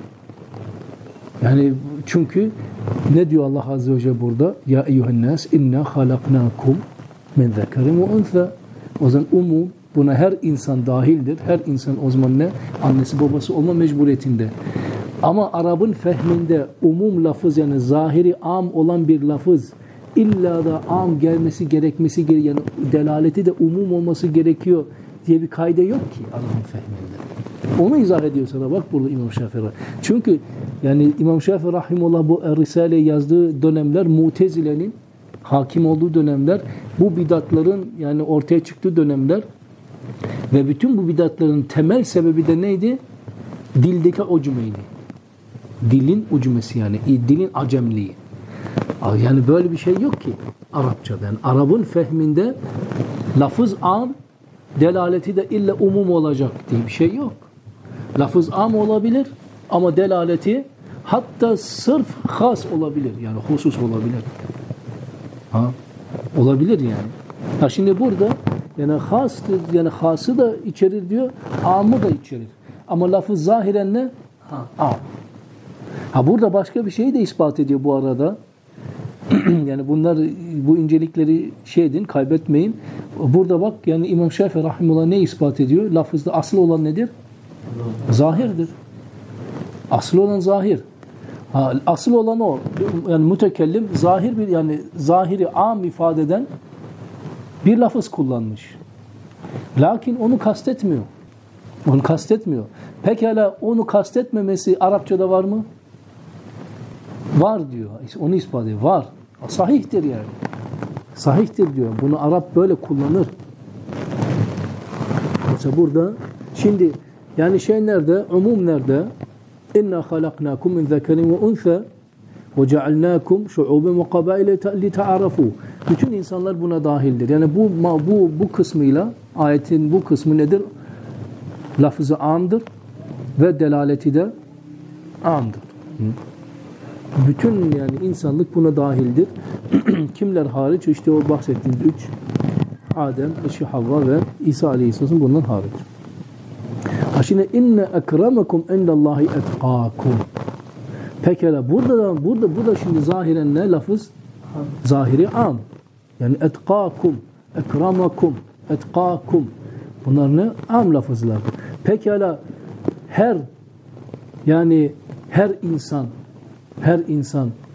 Speaker 2: Yani çünkü ne diyor Allah Azze ve Celle burada? Ya eyyuhennas inna halaknakum min zekerin ve unsa. O zaman umum buna her insan dahildir. Her insan o zaman ne? Annesi babası olma mecburiyetinde. Ama Arap'ın fehminde umum lafız yani zahiri am olan bir lafız illa da am gelmesi gerekmesi gerekiyor. Yani delaleti de umum olması gerekiyor diye bir kaide yok ki Arap'ın fehminde. Onu izah ediyor sana. Bak burada İmam Şafii. Çünkü yani İmam Şafii rahimullah bu Risale'yi yazdığı dönemler Mutezile'nin hakim olduğu dönemler, bu bidatların yani ortaya çıktığı dönemler ve bütün bu bidatların temel sebebi de neydi? Dildeki ucumeydi. Dilin ucumesi yani. Dilin acemliği. Yani böyle bir şey yok ki Arapçada. Yani Arap'ın fehminde lafız am, delaleti de illa umum olacak diye bir şey yok. Lafız am olabilir ama delaleti hatta sırf has olabilir. Yani husus olabilir. Ha? Olabilir yani. Ha şimdi burada yani has yani hası da içerir diyor, amı da içerir. Ama lafız zahiren ne? Ha. Am. Ha burada başka bir şeyi de ispat ediyor bu arada. Yani bunlar bu incelikleri şey edin, kaybetmeyin. Burada bak yani İmam Şafii rahimullah ne ispat ediyor? Lafızda asıl olan nedir? Zahirdir. Asıl olan zahir. Ha, asıl olan o. Yani mütekellim zahir bir yani zahiri am ifade eden bir lafız kullanmış. Lakin onu kastetmiyor. Onu kastetmiyor. Pekala onu kastetmemesi Arapçada var mı? Var diyor. Onu ispat ediyor. Var. Sahihtir yani. Sahihtir diyor. Bunu Arap böyle kullanır. Mesela burada şimdi yani şey nerede? Umum nerede? İnna halaknakum min zekerin ve unsa ve cealnakum şu'uben ve kabaile li ta'arafu. Bütün insanlar buna dahildir. Yani bu bu bu kısmıyla ayetin bu kısmı nedir? Lafzı amdır ve delaleti de amdır. Hı? Bütün yani insanlık buna dahildir. Kimler hariç? İşte o bahsettiğimiz üç. Adem, eşi Havva ve İsa Aleyhisselam bundan hariç. Ha şimdi inne ekremakum indallahi etqakum. Pekala burada da burada bu da şimdi zahiren ne lafız? Zahiri am. Yani etqakum, ekramakum, etqakum. Bunlar ne? Am lafızlar. Pekala her yani her insan her insan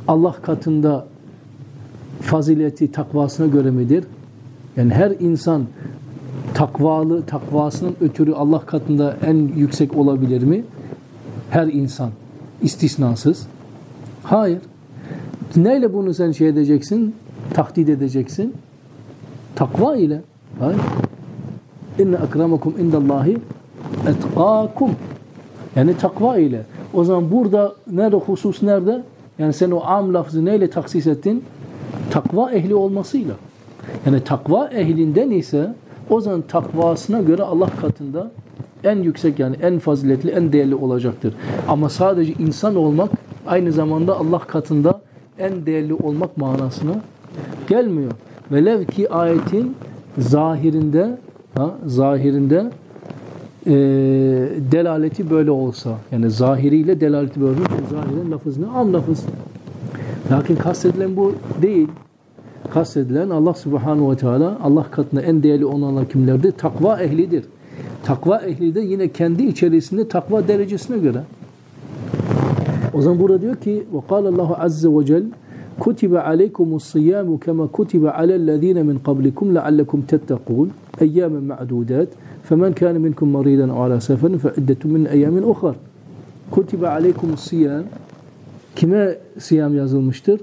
Speaker 2: Allah katında fazileti takvasına göre midir? Yani her insan takvalı, takvasının ötürü Allah katında en yüksek olabilir mi? Her insan. İstisnasız. Hayır. Neyle bunu sen şey edeceksin? Tahdid edeceksin? Takva ile. Hayır. İnne akramakum indallahi etqakum. Yani takva ile. O zaman burada nerede husus nerede? Yani sen o am lafzı neyle taksis ettin? Takva ehli olmasıyla. Yani takva ehlinden ise o zaman takvasına göre Allah katında en yüksek, yani en faziletli, en değerli olacaktır. Ama sadece insan olmak aynı zamanda Allah katında en değerli olmak manasına gelmiyor. Velev ki ayetin zahirinde ha, zahirinde e, delaleti böyle olsa, yani zahiriyle delaleti böyle olsa, zahiren lafız ne? Am lafız. Lakin kastedilen bu değil. Kastedilen Allah Subhanahu ve Teala Allah katında en değerli olanlar kimlerdir? Takva ehlidir. Takva ehli de yine kendi içerisinde takva derecesine göre. O zaman burada diyor ki وَقَالَ اللّٰهُ عَزَّ وَجَلْ كُتِبَ عَلَيْكُمُ الصِّيَامُ كَمَا كُتِبَ عَلَى الَّذ۪ينَ مِنْ قَبْلِكُمْ لَعَلَّكُمْ تَتَّقُونَ اَيَّامًا مَعْدُودَاتٍ فَمَنْ كَانَ مِنْكُمْ مَرِيضًا أَوْ عَلَى سَفَرٍ فَعِدَّةٌ مِنْ اَيَّامٍ اُخَرٍ كُتِبَ عَلَيْكُمُ الصِّيَامُ Kime siyam yazılmıştır?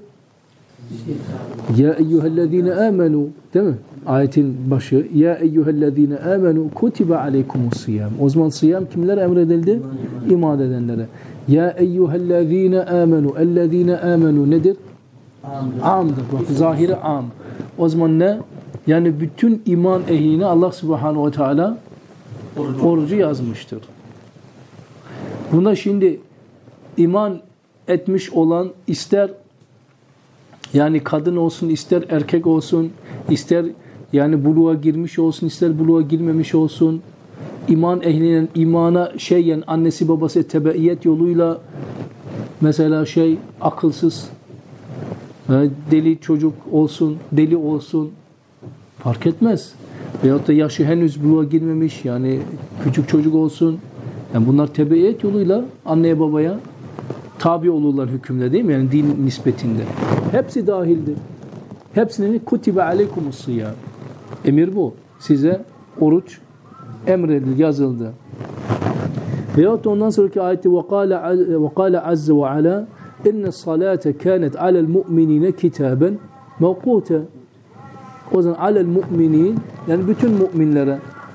Speaker 2: Ya eyyühellezine amenu, değil mi? Ayetin başı. Ya eyyühellezine amenu kutibe aleykumus siyam. O zaman siyam kimlere emredildi? İman edenlere. Ya eyyühellezine amenu. Ellezine amenu nedir? Amdır. Bak zahiri am. O zaman ne? Yani bütün iman ehline Allah Subhanahu ve Teala orucu yazmıştır. Buna şimdi iman etmiş olan ister yani kadın olsun, ister erkek olsun, ister yani buluğa girmiş olsun, ister buluğa girmemiş olsun, iman ehlinin imana şey, yani annesi babası tebeiyet yoluyla mesela şey akılsız, deli çocuk olsun, deli olsun fark etmez. Veyahut da yaşı henüz buluğa girmemiş, yani küçük çocuk olsun. Yani bunlar tebeiyet yoluyla anneye babaya tabi olurlar hükümle, değil mi? Yani din nispetinde. Hepsi dahildir. Hepsinin kutibe aleykumus siyam. Emir bu. Size oruç emredildi, yazıldı. Veyahut ondan sonraki ayeti وَقَالَ عَزَّ وَعَلَى اِنَّ الصَّلَاةَ كَانَتْ عَلَى الْمُؤْمِنِينَ كِتَابًا مَوْقُوتًا. O zaman alel mu'minin, yani bütün müminlere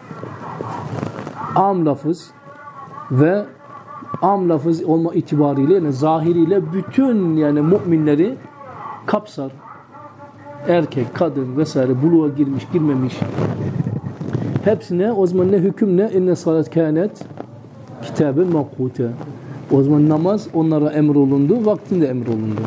Speaker 2: am lafız ve am lafız olma itibariyle, yani zahiriyle bütün yani müminleri kapsar. Erkek, kadın vesaire, buluğa girmiş, girmemiş. Hepsine o zaman ne hüküm ne? İnne salat kânet kitaben mevkûte. O zaman namaz onlara emrolundu, vaktinde emrolundu.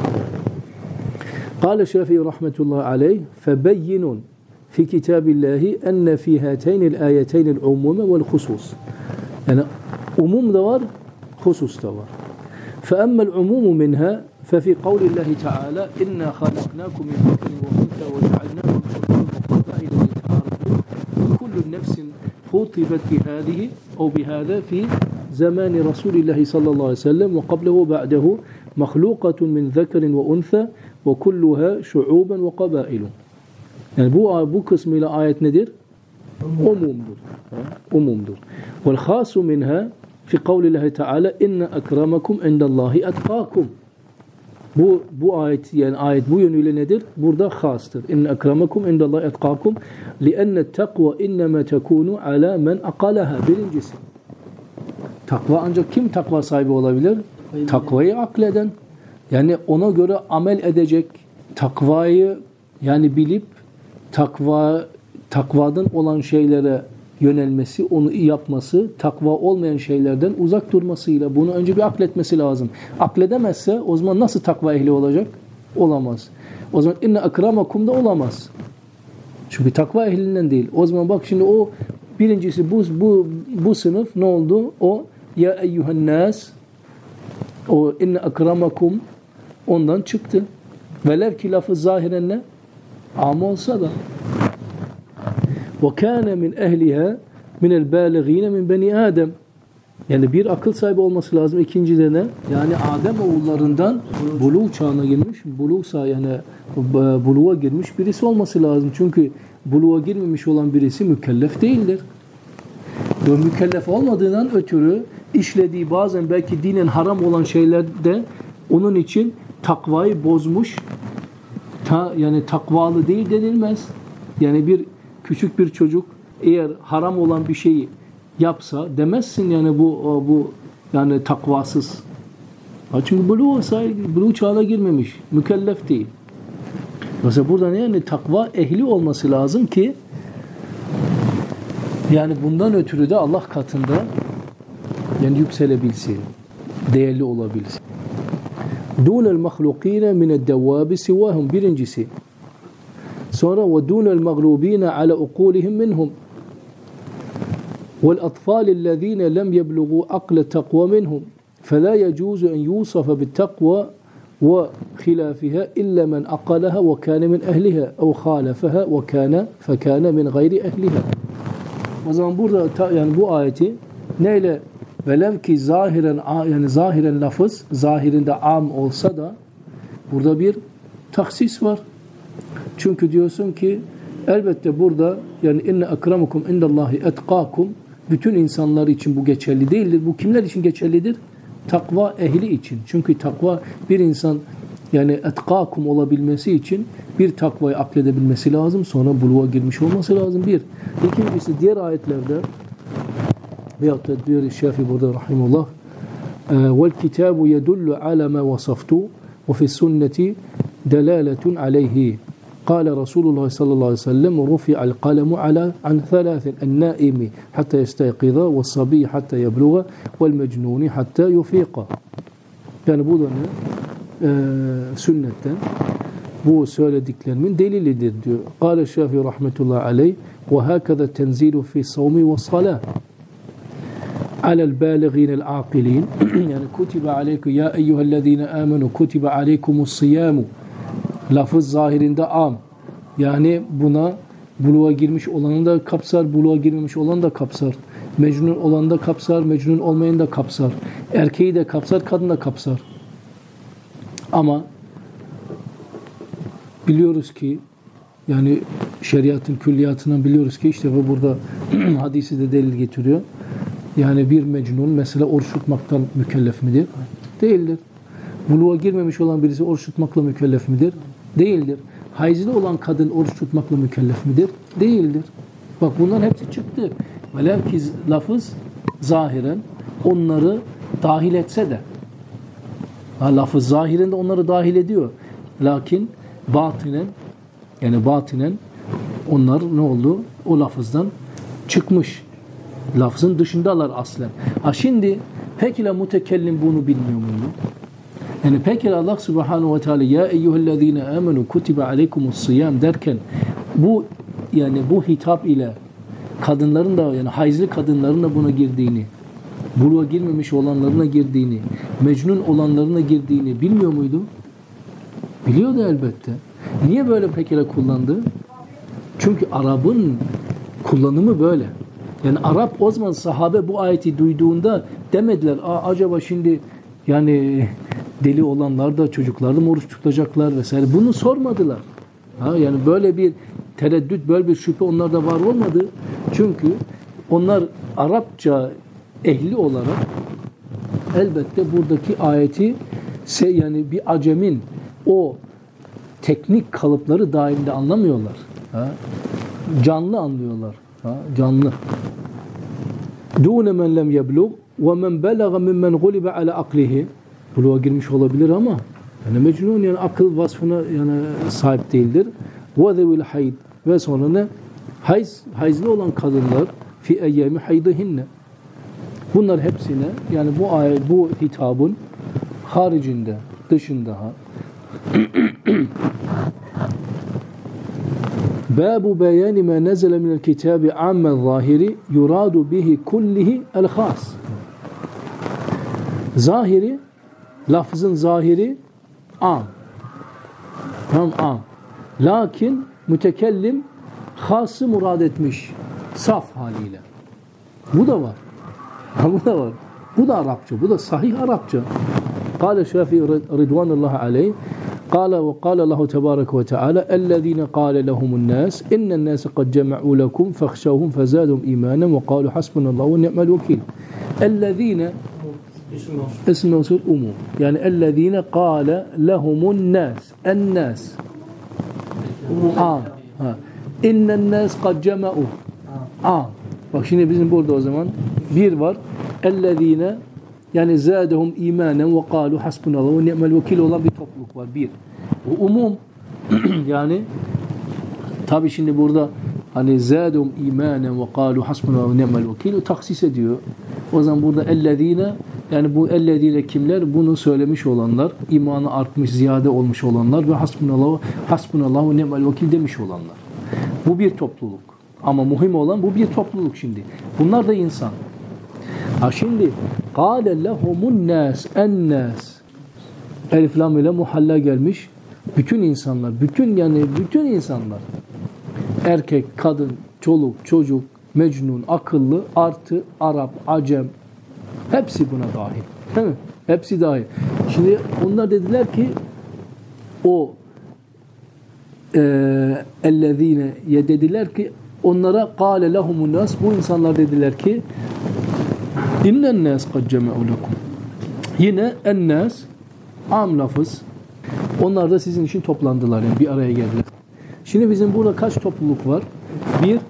Speaker 2: قال الشافعي رحمة الله عليه فبين في كتاب الله أن في هاتين الآيتين العموم والخصوص. Yani umum da var, husus da var. فأما العموم منها ففي قول الله تعالى إنا خلقناكم من ذكر وأنثى وجعلناكم شعوبا وقبائل لتعارفوا وكل نفس خُطبت بهذه أو بهذا في زمان رسول الله صلى الله عليه وسلم وقبله وبعده مخلوقة من ذكر وأنثى وكلها شعوبا وقبائل. Yani bu bu kısmıyla ayet nedir? Umumdur. Umumdur. Vel hasu minha fi kavlillahi Teala inne akramakum indallahi etqakum. Bu bu ayet, yani ayet bu yönüyle nedir? Burada hastır. İnne akramakum indallahi etqakum li'enne takva innema tekunu ala men aqalaha. Birincisi. Takva ancak kim takva sahibi olabilir? Takvayı akleden. Yani ona göre amel edecek, takvayı yani bilip takva takvadan olan şeylere yönelmesi, onu yapması, takva olmayan şeylerden uzak durmasıyla bunu önce bir akletmesi lazım. Akledemezse o zaman nasıl takva ehli olacak? Olamaz. O zaman inne akramakum da olamaz. Çünkü takva ehlinden değil. O zaman bak şimdi o birincisi bu bu bu sınıf ne oldu? O ya eyyuhen nas, o inne akramakum ondan çıktı. Velev ki lafı zahiren ne? Am olsa da. وَكَانَ مِنْ اَهْلِهَا مِنَ الْبَالِغِينَ مِنْ بَنِي آدَمٍ. Yani bir akıl sahibi olması lazım. İkincide ne? Yani Adem oğullarından buluğ çağına girmiş, buluğ sağ yani buluğa girmiş birisi olması lazım. Çünkü buluğa girmemiş olan birisi mükellef değildir. Ve mükellef olmadığından ötürü işlediği bazen belki dinen haram olan şeylerde onun için takvayı bozmuş, ta, yani takvalı değil denilmez. Yani bir küçük bir çocuk eğer haram olan bir şeyi yapsa demezsin yani bu bu yani takvasız. Çünkü buluğ sahibi, buluğ çağına girmemiş, mükellef değil. Mesela burada ne yani takva ehli olması lazım ki yani bundan ötürü de Allah katında yani yükselebilsin, değerli olabilsin. Dunel mahlukine mined devvabi sivahum birincisi. Sonra ve dunel mağlubine ala ukulihim minhum. والأطفال الذين لم يبلغوا عقل التقوى منهم فلا يجوز أن يوصف بالتقوى وخلافها إلا من أقلها وكان من أهلها أو خالفها وكان فكان من غير أهلها. O zaman burada yani bu ayeti neyle velev ki zahiren yani zahiren lafız zahirinde am olsa da burada bir taksis var. Çünkü diyorsun ki elbette burada yani inne akramukum indallahi etqakum bütün insanlar için bu geçerli değildir. Bu kimler için geçerlidir? Takva ehli için. Çünkü takva bir insan yani etqakum olabilmesi için bir takvayı akledebilmesi lazım. Sonra buluğa girmiş olması lazım. Bir. İkincisi diğer ayetlerde veyahut da diyor Şafii burada rahimullah vel kitabu yedullu ala ma vasaftu ve fi sünneti delaletun aleyhi. قال رسول الله صلى الله عليه وسلم رفع القلم على عن ثلاث النائم حتى يستيقظ والصبي حتى يبلغ والمجنون حتى يفيق. Yani bu da ne? Ee, sünnetten bu söylediklerimin delilidir diyor. قال الشافعي رحمة الله عليه وهكذا التنزيل في الصوم والصلاة على البالغين العاقلين يعني كتب عليكم يا أيها الذين آمنوا كتب عليكم الصيام. Lafız zahirinde am. Yani buna buluğa girmiş olanı da kapsar, buluğa girmemiş olanı da kapsar. Mecnun olanı da kapsar, mecnun olmayanı da kapsar. Erkeği de kapsar, kadını da kapsar. Ama biliyoruz ki yani şeriatın külliyatından biliyoruz ki işte ve burada hadisi de delil getiriyor. Yani bir mecnun mesela oruç tutmaktan mükellef midir? Değildir. Buluğa girmemiş olan birisi oruç tutmakla mükellef midir? Değildir. Hayızlı olan kadın oruç tutmakla mükellef midir? Değildir. Bak bunların hepsi çıktı. Velev ki lafız zahiren onları dahil etse de ha, lafız zahirinde onları dahil ediyor. Lakin batinen yani batinen onlar ne oldu? O lafızdan çıkmış. Lafzın dışındalar aslen. Ha şimdi peki la mutekellim bunu bilmiyor muydu? Yani peki Allah Subhanahu ve Teala ya eyyühellezine amenu kutibe aleykumus siyam derken bu yani bu hitap ile kadınların da yani hayızlı kadınların da buna girdiğini, buluğa girmemiş olanlarına girdiğini, mecnun olanlarına girdiğini bilmiyor muydu? Biliyordu elbette. Niye böyle pekala kullandı? Çünkü Arap'ın kullanımı böyle. Yani Arap o zaman sahabe bu ayeti duyduğunda demediler acaba şimdi yani deli olanlar da çocuklar da mı oruç tutacaklar vesaire. Bunu sormadılar. Ha, yani böyle bir tereddüt, böyle bir şüphe onlarda var olmadı. Çünkü onlar Arapça ehli olarak elbette buradaki ayeti yani bir acemin o teknik kalıpları dahilinde anlamıyorlar. Ha, canlı anlıyorlar. Ha, canlı. Dûne men lem yeblûg ve men belâga mimmen gulibe ala aklihi. Buluğa girmiş olabilir ama yani mecnun yani akıl vasfına yani sahip değildir. وَذَوِلْ hayd ve sonra ne? Hayz, hayızlı olan kadınlar fi eyyami haydihinne. Bunlar hepsine yani bu ayet bu hitabın haricinde, dışında ha. Babu beyani ma nezele minel kitabi amme zahiri yuradu bihi kullihi el khas. Zahiri lafzın zahiri am. Tam am. Lakin mütekellim hası murad etmiş. Saf haliyle. Bu da var. Ha, bu da var. Bu da Arapça. Bu da sahih Arapça. Kâle Şafii Ridvanullahi aleyh قال وقال الله تبارك وتعالى الذين قال لهم الناس إن الناس قد جمعوا لكم فاخشوهم فزادهم إيمانا وقالوا حسبنا الله ونعم الوكيل الذين اسم موصول umum yani الذين قال لهم الناس الناس am ha إن الناس قد جمعوا am bak şimdi bizim burada o zaman bir var الذين yani zâdehum îmânen ve kâlu hasbunallahu ve ni'mel vekil olan bir topluluk var. Bir. O umum yani tabi şimdi burada hani zâdehum îmânen ve kâlu hasbunallahu ve ni'mel vekil o taksis ediyor. O zaman burada ellezîne yani bu ellezîne kimler? Bunu söylemiş olanlar, imanı artmış, ziyade olmuş olanlar ve hasbunallahu hasbunallahu ve ni'mel vekil demiş olanlar. Bu bir topluluk. Ama mühim olan bu bir topluluk şimdi. Bunlar da insan. Ha şimdi قَالَ لَهُمُ النَّاسِ اَنَّاسِ Elif lam ile muhalla gelmiş. Bütün insanlar, bütün yani bütün insanlar erkek, kadın, çoluk, çocuk, mecnun, akıllı, artı Arap, Acem hepsi buna dahil. Değil mi? Hepsi dahil. Şimdi onlar dediler ki o ellezine ye dediler ki onlara قَالَ لَهُمُ النَّاسِ bu insanlar dediler ki İnnen nas kad cema'u lekum. Yine ennas am lafız. Onlar da sizin için toplandılar yani bir araya geldiler. Şimdi bizim burada kaç topluluk var? Bir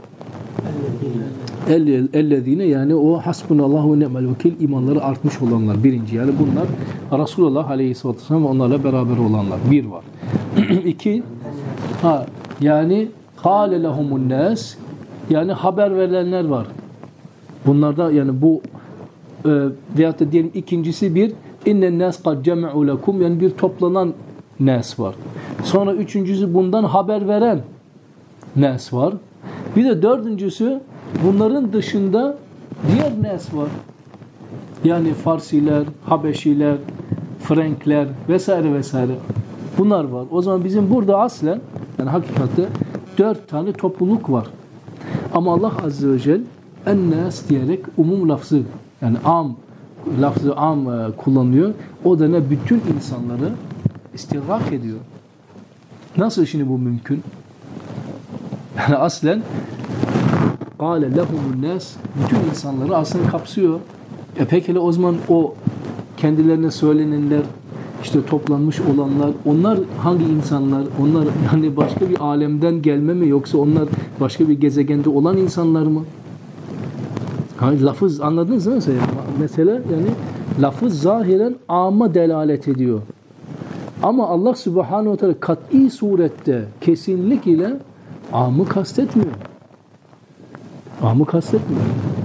Speaker 2: ellezine yani o hasbunallahu ve ni'mel vekil imanları artmış olanlar birinci. Yani bunlar Resulullah Aleyhisselatü Vesselam ve onlarla beraber olanlar. Bir var. İki ha yani kâle lehumun nas yani haber verilenler var. Bunlarda yani bu e, veyahut da diyelim ikincisi bir innen nas kad cema'u lekum yani bir toplanan nas var. Sonra üçüncüsü bundan haber veren nas var. Bir de dördüncüsü bunların dışında diğer nas var. Yani Farsiler, Habeşiler, Frenkler vesaire vesaire. Bunlar var. O zaman bizim burada aslen yani hakikatte dört tane topluluk var. Ama Allah Azze ve Celle en-nas diyerek umum lafzı yani am lafzı am e, kullanıyor. O da ne? Bütün insanları istigrak ediyor. Nasıl şimdi bu mümkün? Yani aslen قَالَ لَهُمُ النَّاسِ bütün insanları aslında kapsıyor. E peki o zaman o kendilerine söylenenler işte toplanmış olanlar onlar hangi insanlar? Onlar yani başka bir alemden gelme mi yoksa onlar başka bir gezegende olan insanlar mı? Yani lafız anladınız mı mesela? Mesela yani lafız zahiren amma delalet ediyor. Ama Allah Subhanahu ve Teala kat'i surette kesinlikle amı kastetmiyor. Amı kastetmiyor.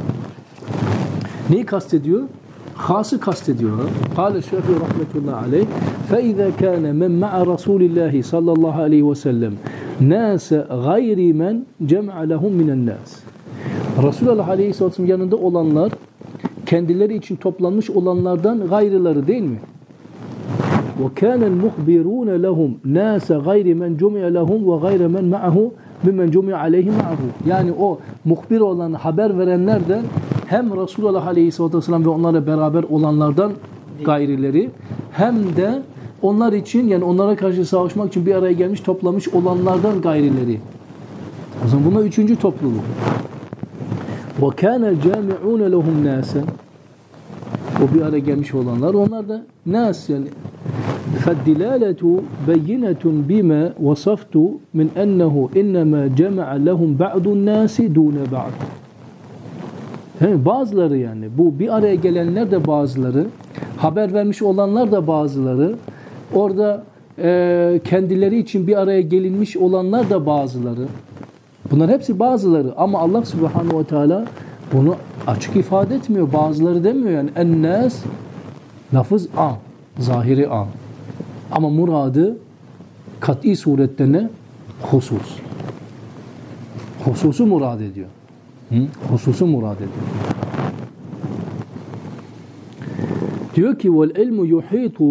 Speaker 2: Neyi kastediyor? Hası kastediyor. Kâle Şafii rahmetullahi aleyh فَاِذَا كَانَ مَنْ مَعَ رَسُولِ اللّٰهِ sallallahu aleyhi ve sellem نَاسَ غَيْرِ مَنْ جَمْعَ لَهُمْ مِنَ النَّاسِ Resulullah Aleyhisselatü Vesselam yanında olanlar kendileri için toplanmış olanlardan gayrıları değil mi? وَكَانَ الْمُخْبِرُونَ لَهُمْ نَاسَ غَيْرِ مَنْ جُمِعَ لَهُمْ وَغَيْرَ مَنْ مَعَهُ مِمَّنْ جُمِعَ عَلَيْهِ مَعَهُ yani o muhbir olan haber verenler de hem Resulullah Aleyhisselatü Vesselam ve onlarla beraber olanlardan gayrileri hem de onlar için yani onlara karşı savaşmak için bir araya gelmiş toplamış olanlardan gayrileri. O zaman buna üçüncü topluluk. وَكَانَ الْجَامِعُونَ لَهُمْ نَاسًا o bir araya gelmiş olanlar onlar da nas yani فَالدِّلَالَةُ بَيِّنَةٌ بِمَا وَصَفْتُ مِنْ أَنَّهُ إِنَّمَا جَمَعَ لَهُمْ بَعْضُ النَّاسِ دُونَ بَعْضٍ He, bazıları yani bu bir araya gelenler de bazıları haber vermiş olanlar da bazıları orada e, kendileri için bir araya gelinmiş olanlar da bazıları bunlar hepsi bazıları ama Allah Subhanahu ve Teala bunu açık ifade etmiyor bazıları demiyor yani en-nas lafız am zahiri am ama muradı kat'i surette ne? Husus hususu murad ediyor. Hı? Hususu murad ediyor. Diyor ki vel ilmu yuhitu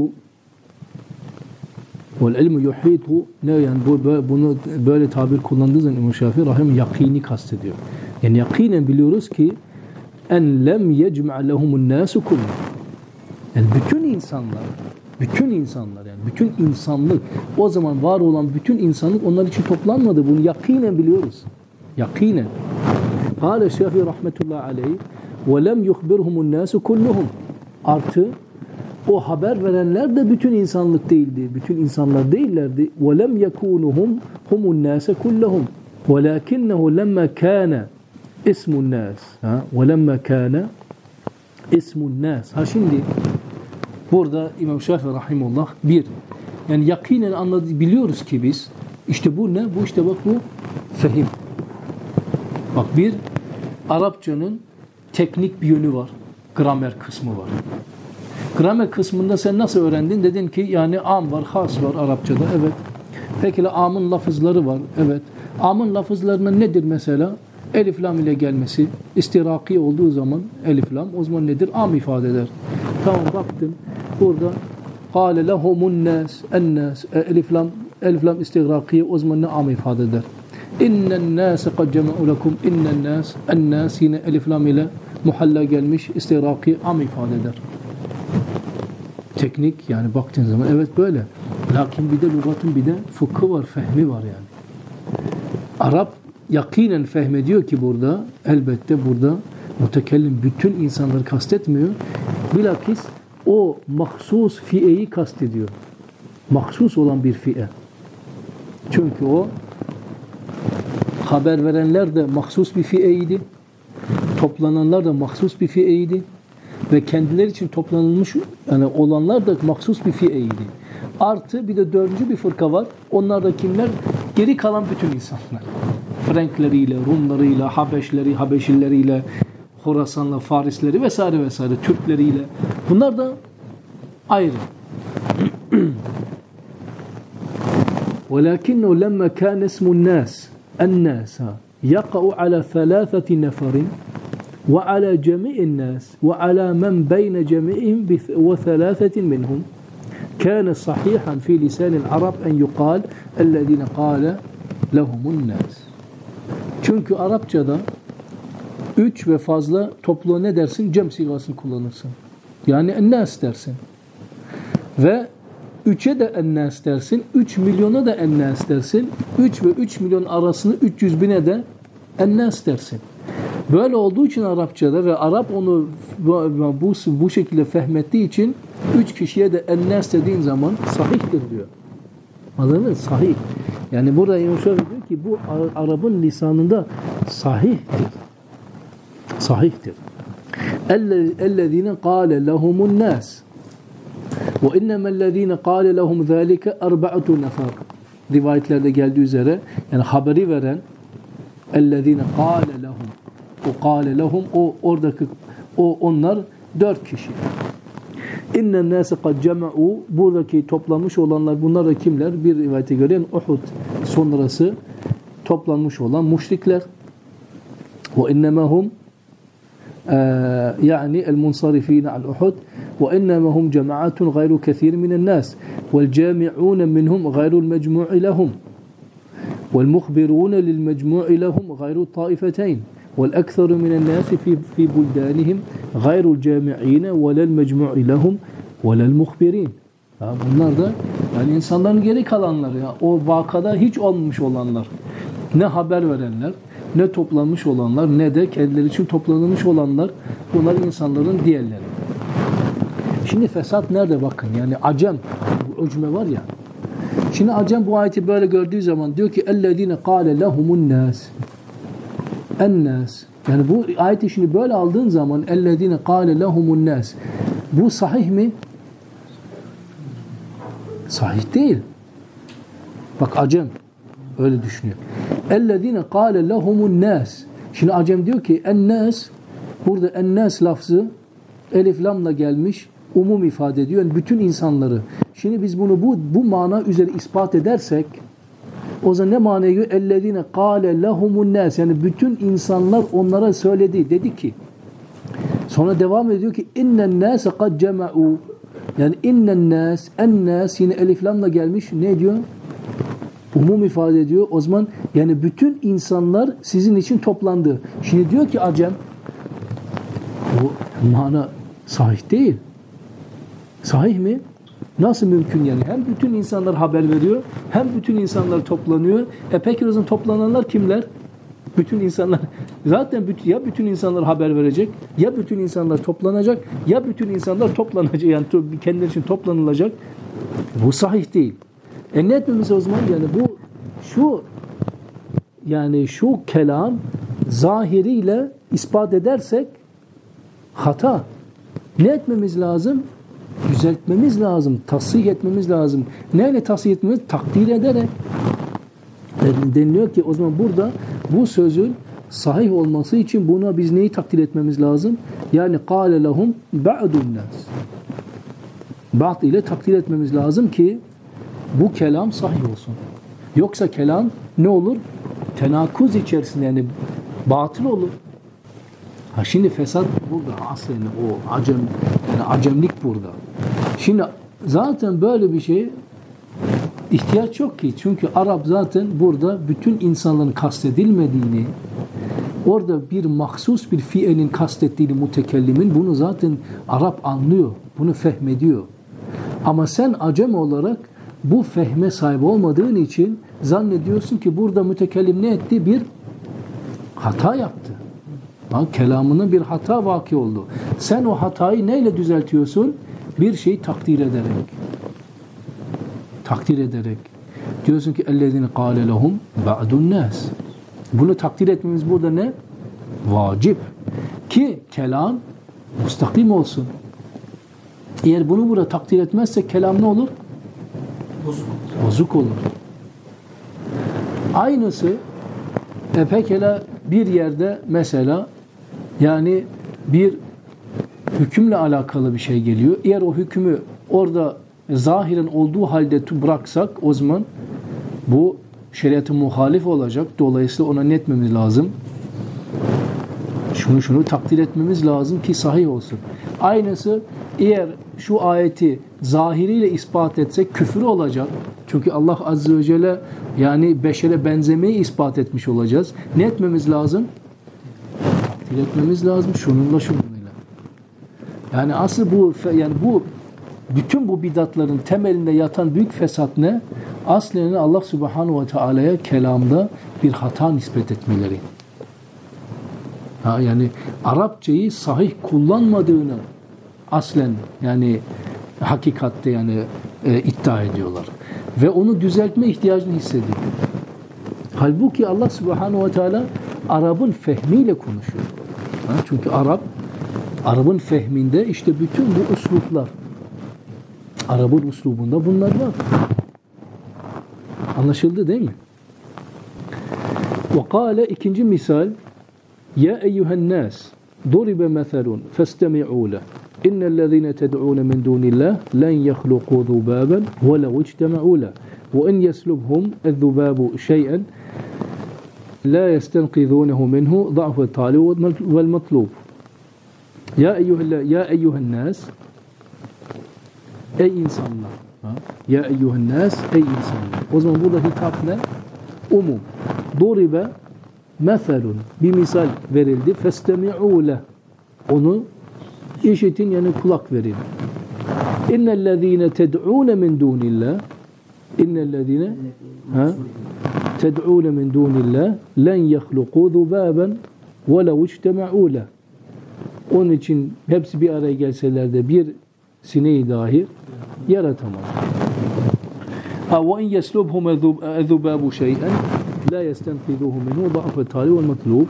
Speaker 2: vel ilmu yuhitu ne yani bu, bunu böyle tabir kullandığı zaman İmam Şafii rahim yakini kastediyor. Yani yakinen biliyoruz ki en lem yecma lehumun nasu kullu. Yani bütün insanlar, bütün insanlar yani bütün insanlık, o zaman var olan bütün insanlık onlar için toplanmadı. Bunu yakinen biliyoruz. Yakinen. Kâle Şafii rahmetullahi aleyh ve lem yuhbirhumun nasu kulluhum. Artı o haber verenler de bütün insanlık değildi. Bütün insanlar değillerdi. Ve lem yekûnuhum humun nâse kullahum. Velâkinnehu lemme kâne ismun nâs. Ve lemme kâne ismun nâs. Ha şimdi burada İmam Şafii rahimullah bir, yani yakinen anladık, biliyoruz ki biz işte bu ne? Bu işte bak bu fehim. Bak bir, Arapçanın teknik bir yönü var. Gramer kısmı var. Gramer kısmında sen nasıl öğrendin? Dedin ki yani am var, has var Arapçada. Evet. Peki amın lafızları var. Evet. Amın lafızlarına nedir mesela? Elif lam ile gelmesi. İstiraki olduğu zaman elif lam o zaman nedir? Am ifade eder. Tamam baktın. Burada kâle lehumun nâs ennâs elif lam elif lam istiraki o zaman ne am ifade eder? İnnen nâse kad cema'u lekum innen nâs ennâs yine elif lam ile muhalla gelmiş istiraki am ifade eder. Teknik yani baktığın zaman evet böyle. Lakin bir de lügatın bir de fıkhı var, fehmi var yani. Arap yakinen fehmediyor ki burada elbette burada mütekellim bütün insanları kastetmiyor. Bilakis o mahsus fiyeyi kastediyor. Mahsus olan bir fiye. Çünkü o haber verenler de mahsus bir fiyeydi. Toplananlar da mahsus bir fiyeydi. Ve kendileri için toplanılmış yani olanlar da mahsus bir fiyeydi. Artı bir de dördüncü bir fırka var. Onlar da kimler? Geri kalan bütün insanlar. Frenkleriyle, Rumlarıyla, Habeşleri, Habeşilleriyle, Horasanlı, Farisleri vesaire vesaire, Türkleriyle. Bunlar da ayrı. وَلَكِنَّهُ لَمَّا كَانَ اسْمُ النَّاسِ النَّاسَ يَقَعُ عَلَى ثَلَاثَةِ نَفَرٍ وعلى جميع الناس وعلى من بين جميعهم وثلاثة منهم كان صحيحا في لسان العرب أن يقال الذين قال لهم الناس. Çünkü Arapçada üç ve fazla topluğa ne dersin? Cem sigasını kullanırsın. Yani ennas dersin. Ve üçe de ennas dersin. Üç milyona da ennas dersin. Üç ve üç milyon arasını üç yüz bine de ennas dersin. Böyle olduğu için Arapçada ve Arap onu bu, bu, bu şekilde fehmettiği için üç kişiye de ennas dediğin zaman sahihtir diyor. Anladın mı? Sahih. Yani burada İmam Şafii diyor ki bu Arap'ın lisanında sahihtir. Sahihtir. اَلَّذ۪ينَ قَالَ لَهُمُ النَّاسِ وَاِنَّمَا الَّذ۪ينَ قَالَ لَهُمْ ذَٰلِكَ اَرْبَعَةُ نَفَرٍ rivayetlerde geldiği üzere yani haberi veren اَلَّذ۪ينَ قَالَ لَهُمْ o kâle lehum o oradaki o onlar dört kişi. İnnen nâse kad cema'u buradaki toplanmış olanlar bunlar da kimler? Bir rivayete göre yani Uhud sonrası toplanmış olan müşrikler. Ve innemahum yani el munsarifin al Uhud ve innemahum cemaatun gayru kethir minen nas vel cami'un minhum gayru'l mecmu'i lehum vel mukhbirun lil mecmu'i lehum gayru taifeteyn. وَالْاَكْثَرُ مِنَ النَّاسِ فِي, في بُلْدَانِهِمْ غَيْرُ الْجَامِعِينَ وَلَا الْمَجْمُعِ لَهُمْ وَلَا الْمُخْبِرِينَ. Bunlar da yani insanların geri kalanları ya, o vakada hiç olmamış olanlar. Ne haber verenler, ne toplanmış olanlar, ne de kendileri için toplanılmış olanlar. Bunlar insanların diğerleri. Şimdi fesat nerede bakın? Yani acem, bu ucme var ya. Şimdi acem bu ayeti böyle gördüğü zaman diyor ki اَلَّذ۪ينَ قَالَ لَهُمُ النَّاسِ ennas. Yani bu ayeti şimdi böyle aldığın zaman ellezine kâle lehumun nas. Bu sahih mi? Sahih değil. Bak acem öyle düşünüyor. Ellezine kâle lehumun nas. Şimdi acem diyor ki ennas burada ennas lafzı elif lamla gelmiş umum ifade ediyor. Yani bütün insanları. Şimdi biz bunu bu bu mana üzere ispat edersek o zaman ne manaya geliyor? اَلَّذ۪ينَ قَالَ لَهُمُ النَّاسِ yani bütün insanlar onlara söyledi. Dedi ki. Sonra devam ediyor ki اِنَّ النَّاسَ قَدْ جَمَعُوا yani اِنَّ النَّاسِ اَنَّاسِ yine elif lamla gelmiş. Ne diyor? Umum ifade ediyor. O zaman yani bütün insanlar sizin için toplandı. Şimdi diyor ki acem bu mana sahih değil. Sahih mi? Nasıl mümkün yani? Hem bütün insanlar haber veriyor, hem bütün insanlar toplanıyor. E peki o zaman toplananlar kimler? Bütün insanlar, zaten ya bütün insanlar haber verecek, ya bütün insanlar toplanacak, ya bütün insanlar toplanacak, yani kendileri için toplanılacak. Bu sahih değil. E ne etmemiz o zaman? Yani bu, şu, yani şu kelam zahiriyle ispat edersek hata. Ne etmemiz lazım? Düzeltmemiz lazım, tasih etmemiz lazım. Neyle tasih etmemiz? Takdir ederek. Deniliyor ki o zaman burada bu sözün sahih olması için buna biz neyi takdir etmemiz lazım? Yani قَالَ لَهُمْ بَعْدُ النَّاسِ Ba'd ile takdir etmemiz lazım ki bu kelam sahih olsun. Yoksa kelam ne olur? Tenakuz içerisinde, yani batıl olur. Ha şimdi fesat burada aslında, o acem, yani acemlik burada. Şimdi zaten böyle bir şey ihtiyaç yok ki. Çünkü Arap zaten burada bütün insanların kastedilmediğini, orada bir mahsus bir fiilin kastettiğini mütekellimin, bunu zaten Arap anlıyor. Bunu fehmediyor. Ama sen acem olarak bu fehme sahip olmadığın için zannediyorsun ki burada mütekellim ne etti? Bir hata yaptı. Bak, kelamının bir hata vaki oldu. Sen o hatayı neyle düzeltiyorsun? Bir şeyi takdir ederek. Takdir ederek. Diyorsun ki اَلَّذِينَ قَالَ لَهُمْ بَعْدُ النَّاسِ Bunu takdir etmemiz burada ne? Vacip. Ki kelam müstakim olsun. Eğer bunu burada takdir etmezsek kelam ne olur? Bozuk. Bozuk olur. Aynısı e pekala bir yerde mesela yani bir hükümle alakalı bir şey geliyor. Eğer o hükmü orada zahiren olduğu halde bıraksak o zaman bu şeriatın muhalif olacak. Dolayısıyla ona ne etmemiz lazım? Şunu şunu takdir etmemiz lazım ki sahih olsun. Aynısı eğer şu ayeti zahiriyle ispat etsek küfür olacak. Çünkü Allah Azze ve Celle yani beşere benzemeyi ispat etmiş olacağız. Ne etmemiz lazım? Takdir etmemiz lazım şununla şununla. Yani asıl bu, yani bu bütün bu bidatların temelinde yatan büyük fesat ne? Aslında Allah Subhanahu ve Teala'ya kelamda bir hata nispet etmeleri. Ha, yani Arapçayı sahih kullanmadığını aslen yani hakikatte yani e, iddia ediyorlar. Ve onu düzeltme ihtiyacını hissediyor. Halbuki Allah Subhanahu ve Teala Arap'ın fehmiyle konuşuyor. Ha, çünkü Arap Arap'ın fehminde işte bütün bu usluplar, Arap'ın uslubunda bunlar var. Anlaşıldı değil mi? وقال ikinci misal Ya eyyühen nas duribe meselun festemi'u leh innellezine ted'un min dunillah len yahluqu zubaban ve lev ictema'u leh ve in yeslubhum az-zubabu şey'en la yestenqidhunehu minhu za'fu at-talib vel matlub Ya eyyühen ya eyyühen nas ey insanlar ha? Ya eyyühen nas ey insanlar. O zaman burada hitap ne? Umum. Duribe meselun bir misal verildi. Festemi'u leh. Onu işitin yani kulak verin. İnnellezîne ted'ûne min dûnillah innellezîne ha ted'ûne min dûnillah len yahluqû zubâben ve lev ictema'û leh. Onun için hepsi bir araya gelseler de bir sineği dahi yaratamaz. Ve in yeslubhum az-zubâbu şey'en la yestenqidûhu minhu ضعف الطالب والمطلوب.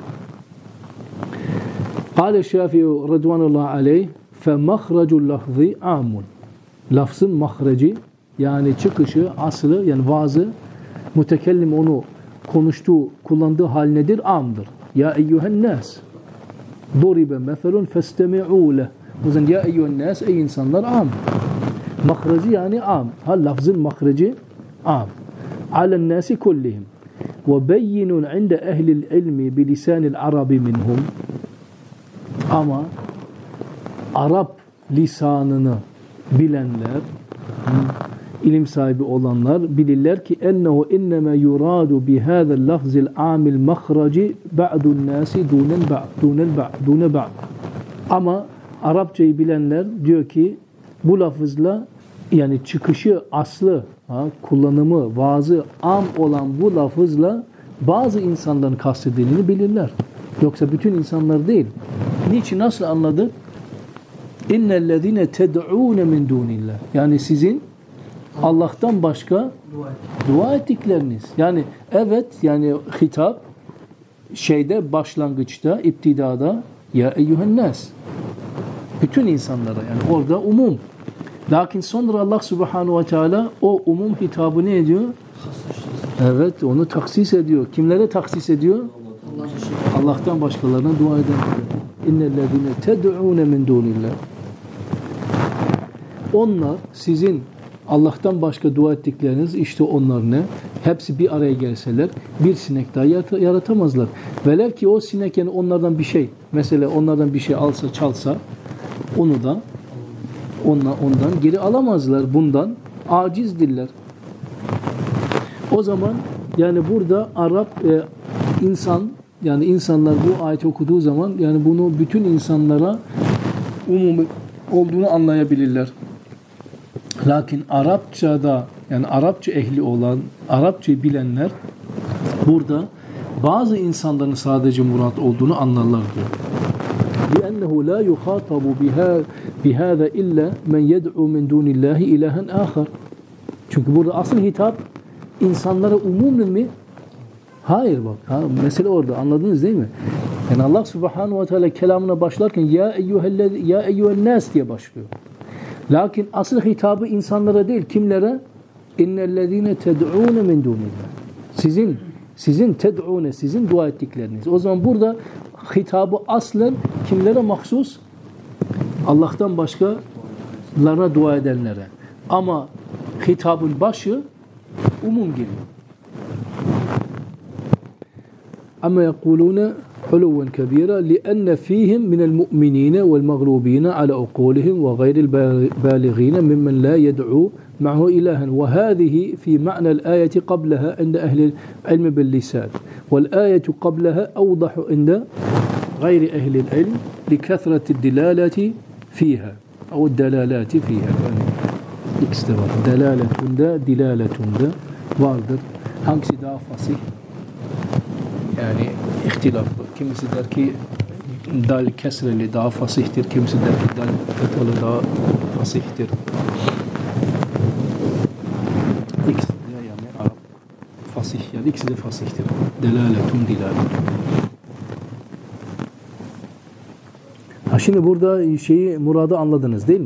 Speaker 2: قال الشافعي رضوان الله عليه فمخرج اللفظ عام. Lafzın mahreci yani çıkışı, aslı yani vazı mütekellim onu konuştuğu, kullandığı hal nedir? Amdır. Ya eyyühen nas duribe meselun festemi'u leh. O zaman ya eyyühen nas ey insanlar am. Mahreci yani am. Ha lafzın mahreci am. Alen nasi kullihim. Ve beyinun inde ehlil ilmi bilisanil arabi minhum. Ama Arap lisanını bilenler, ilim sahibi olanlar bilirler ki ennehu innema yuradu bi hâzel lafzil amil mahraci ba'dun nasi dunen ba'd dunen ba'd dune ba'd. Ama Arapçayı bilenler diyor ki bu lafızla yani çıkışı, aslı, ha, kullanımı, vaazı am olan bu lafızla bazı insanların kastedildiğini bilirler. Yoksa bütün insanlar değil. Niçin, nasıl anladı? İnnellezine ted'ûne min dûnillah. Yani sizin Allah'tan başka dua ettikleriniz. Yani evet, yani hitap şeyde, başlangıçta, iptidada ya eyyühennâs. Bütün insanlara, yani orada umum. Lakin sonra Allah Subhanahu ve Teala o umum hitabı ne ediyor? Evet, onu taksis ediyor. Kimlere taksis ediyor? Allah'tan başkalarına dua edenlere. İnnellezine ted'ûne min dûnillah. Onlar sizin Allah'tan başka dua ettikleriniz, işte onlar ne? Hepsi bir araya gelseler bir sinek daha yaratamazlar. Velev ki o sinek yani onlardan bir şey, mesela onlardan bir şey alsa, çalsa, onu da ondan, ondan geri alamazlar. Bundan acizdirler. O zaman yani burada Arap e, insan, yani insanlar bu ayeti okuduğu zaman yani bunu bütün insanlara umumi olduğunu anlayabilirler. Lakin Arapçada, yani Arapça ehli olan, Arapçayı bilenler burada bazı insanların sadece murat olduğunu anlarlar diyor. لِأَنَّهُ لَا يُخَاطَبُ بِهَذَا إِلَّا مَنْ يَدْعُ مِنْ دُونِ اللّٰهِ إِلَهًا آخَرٍ. Çünkü burada asıl hitap insanlara umumlu mi? Hayır bak. Ha, mesele orada. Anladınız değil mi? Yani Allah Subhanahu ve Teala kelamına başlarken ya eyyühellezi ya eyyühennâs diye başlıyor. Lakin asıl hitabı insanlara değil, kimlere? İnnellezîne ted'ûne min dûnillah. Sizin sizin ted'ûne, sizin dua ettikleriniz. O zaman burada hitabı aslen kimlere mahsus? Allah'tan başkalarına dua edenlere. Ama hitabın başı umum geliyor. Ama yekulûne علوا كبيرا لأن فيهم من المؤمنين والمغلوبين على عقولهم وغير البالغين ممن لا يدعو معه إلها وهذه في معنى الآية قبلها عند أهل العلم باللسان والآية قبلها أوضح عند غير أهل العلم لكثرة الدلالة فيها أو الدلالات فيها يعني اكستوى دلالة دا دلالة دا vardır. Hangisi daha fasih? Yani ihtilaflı. Kimisi der ki dal kesreli daha fasihtir. Kimisi der ki dal fethalı daha fasihtir. İkisi de yani Arap fasih, yani ikisi de fasihtir. Delaletun dilaletun. Ha şimdi burada şeyi, muradı anladınız değil mi?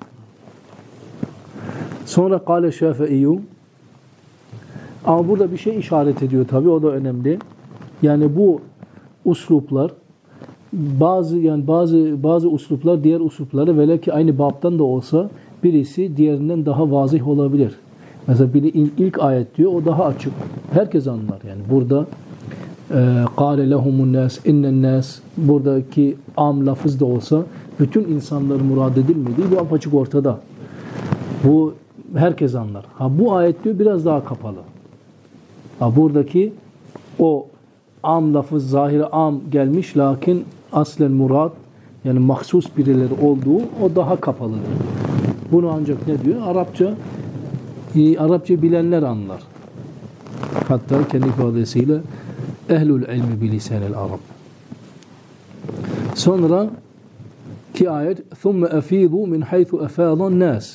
Speaker 2: Sonra kâle Şafi'iyyû. Ama burada bir şey işaret ediyor tabi, o da önemli. Yani bu usluplar bazı yani bazı bazı usluplar diğer uslupları velev ki aynı babtan da olsa birisi diğerinden daha vazih olabilir. Mesela biri ilk ayet diyor, o daha açık. Herkes anlar yani. Burada قَالَ لَهُمُ النَّاسِ اِنَّ النَّاسِ buradaki am lafız da olsa bütün insanların murad edilmediği bu apaçık ortada. Bu herkes anlar. Ha bu ayet diyor biraz daha kapalı. Ha buradaki o am lafız zahiri am gelmiş, lakin aslen murad yani mahsus birileri olduğu o daha kapalıdır. Bunu ancak ne diyor? Arapça e, Arapça bilenler anlar. Hatta kendi ifadesiyle ehlul ilmi bilisanil arab. Sonra ki ayet ثُمَّ أَفِيضُوا مِنْ حَيْثُ أَفَاضَ النَّاسِ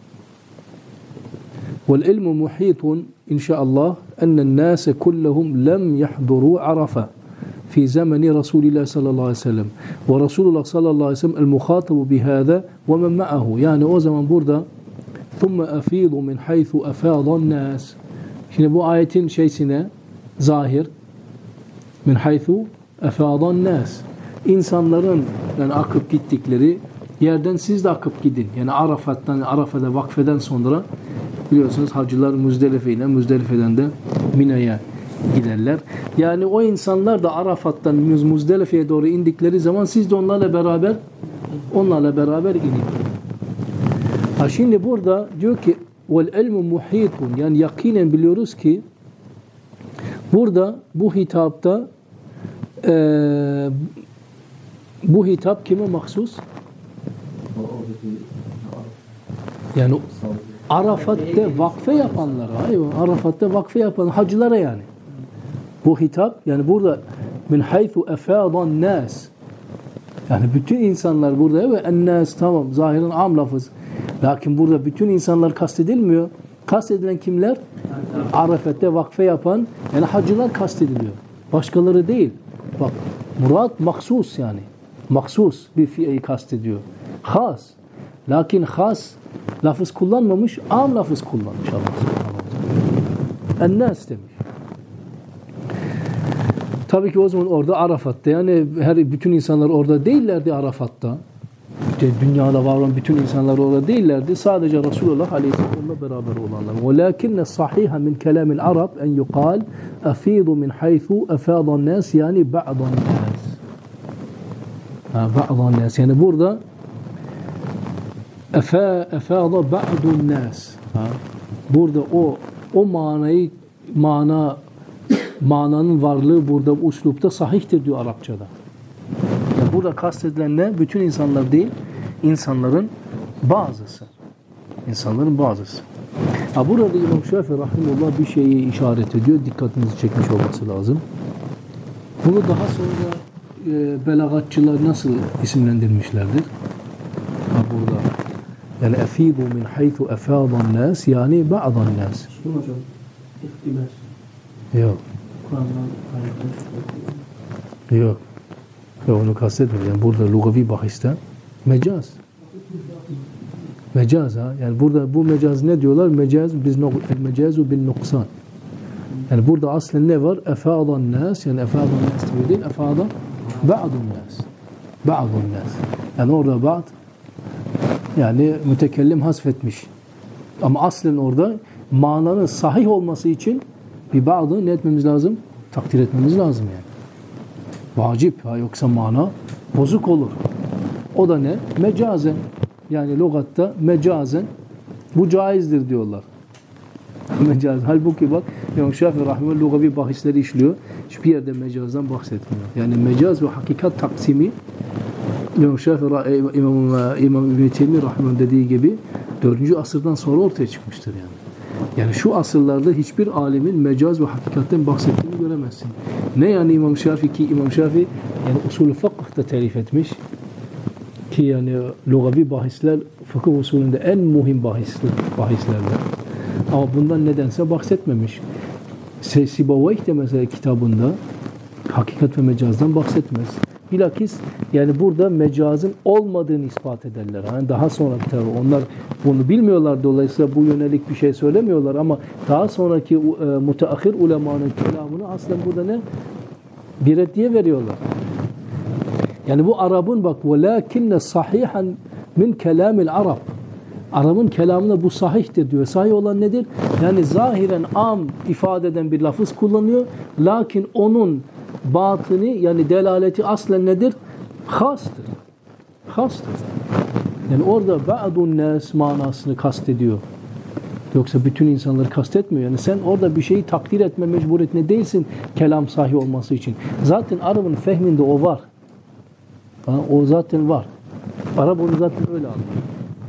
Speaker 2: وَالْعِلْمُ مُحِيطٌ إن شاء الله أن الناس كلهم لم يحضروا عرفة في زمن رسول الله صلى الله عليه وسلم ورسول الله صلى الله عليه وسلم المخاطب بهذا ومن معه yani o zaman burada ثُمَّ أَفِيضُ مِنْ حَيْثُ أَفَاضَ النَّاسِ. Şimdi bu ayetin şeysine zahir min haythu efadan nas, insanların yani akıp gittikleri yerden siz de akıp gidin. Yani Arafat'tan, Arafa'da vakfeden sonra biliyorsunuz hacılar Müzdelife'yle, Müzdelife'den de Mina'ya giderler. Yani o insanlar da Arafat'tan Müzdelife'ye doğru indikleri zaman siz de onlarla beraber onlarla beraber inin. Ha şimdi burada diyor ki vel ilmu muhitun, yani yakinen biliyoruz ki burada bu hitapta e, Bu hitap kime mahsus? Yani Arafat'ta vakfe yapanlara, aynen, Arafat'ta vakfe yapan hacılara yani. Bu hitap yani burada min haythu efadan nas. Yani bütün insanlar burada ve en-nas tamam zahiren am lafız. Lakin burada bütün insanlar kastedilmiyor. Kastedilen kimler? Arafat'ta vakfe yapan yani hacılar kastediliyor. Başkaları değil. Bak murat mahsus yani. Mahsus bir fiili kastediyor. Has. Lakin has lafız kullanmamış, am lafız kullanmış Allah subhanahu. En-nas demiş. Tabii ki o zaman orada Arafat'ta yani her bütün insanlar orada değillerdi Arafat'ta. İşte dünyada var olan bütün insanlar orada değillerdi. Sadece Resulullah Aleyhisselam'la beraber olanlar. وَلَكِنَّ الصَّحِيحَ مِنْ كَلَامِ الْعَرَبِ اَنْ يُقَالْ اَفِيضُ مِنْ حَيْثُ اَفَاضَ النَّاسِ yani بَعْضَ النَّاسِ. بَعْضَ النَّاسِ yani burada اَفَاضَ بَعْضُ النَّاسِ burada o o manayı mana mananın varlığı burada uslupta sahihtir diyor Arapçada. Yani burada kastedilen ne? Bütün insanlar değil, insanların bazısı. İnsanların bazısı. Ha burada İmam Şafii rahimehullah bir şeyi işaret ediyor. Dikkatinizi çekmiş olması lazım. Bunu daha sonra e, belagatçılar nasıl isimlendirmişlerdir? Ha burada. Yani efidu min haythu efadan nas yani ba'dan nas.
Speaker 3: Şunu hocam, ihtibas.
Speaker 2: Yok.
Speaker 3: Kur'an'dan ayetler.
Speaker 2: Yok. Yok onu kastetmiyorum. Yani burada lugavi bahiste mecaz. Mecaz ha. Yani burada bu mecaz ne diyorlar? Mecaz biz mecazu bin nuksan. Yani burada aslen ne var? Efa'dan nas yani efa'dan nas diyor değil. Efa'da ba'dun nas. Ba'dun nas. Yani orada ba'd yani mütekellim hasfetmiş. Ama aslen orada mananın sahih olması için bir ba'dı ne etmemiz lazım? Takdir etmemiz lazım yani. Vacip ha yoksa mana bozuk olur. O da ne? Mecazen. Yani lügatta mecazen bu caizdir diyorlar. Mecaz. Halbuki bak İmam Şafii rahimehullah lugavi bahisleri işliyor. Hiçbir yerde mecazdan bahsetmiyor. Yani mecaz ve hakikat taksimi İmam Şafii İmam İmam İbn Teymiye rahimehullah dediği gibi dördüncü asırdan sonra ortaya çıkmıştır yani. Yani şu asırlarda hiçbir alimin mecaz ve hakikatten bahsettiğini göremezsin. Ne yani İmam Şafii ki İmam Şafii yani usul-i fıkıh'ta telif etmiş ki yani lugavi bahisler fıkıh usulünde en muhim bahisler, bahislerden. Ama bundan nedense bahsetmemiş. Sibavayh de mesela kitabında hakikat ve mecazdan bahsetmez. Bilakis yani burada mecazın olmadığını ispat ederler. Yani daha sonraki tabi onlar bunu bilmiyorlar dolayısıyla bu yönelik bir şey söylemiyorlar ama daha sonraki e, müteahhir ulemanın kelamını aslında burada ne? Bir reddiye veriyorlar. Yani bu Arap'ın bak وَلَاكِنَّ sahihan min kelamil Arab. Arap'ın kelamında bu sahihtir diyor. Sahih olan nedir? Yani zahiren am ifade eden bir lafız kullanıyor. Lakin onun batını yani delaleti aslen nedir? Hastır. Hastır. Yani orada ba'dun nas manasını kastediyor. Yoksa bütün insanları kastetmiyor. Yani sen orada bir şeyi takdir etme mecburiyetinde değilsin kelam sahih olması için. Zaten Arap'ın fehminde o var. Ha, o zaten var. Arap onu zaten öyle anlıyor.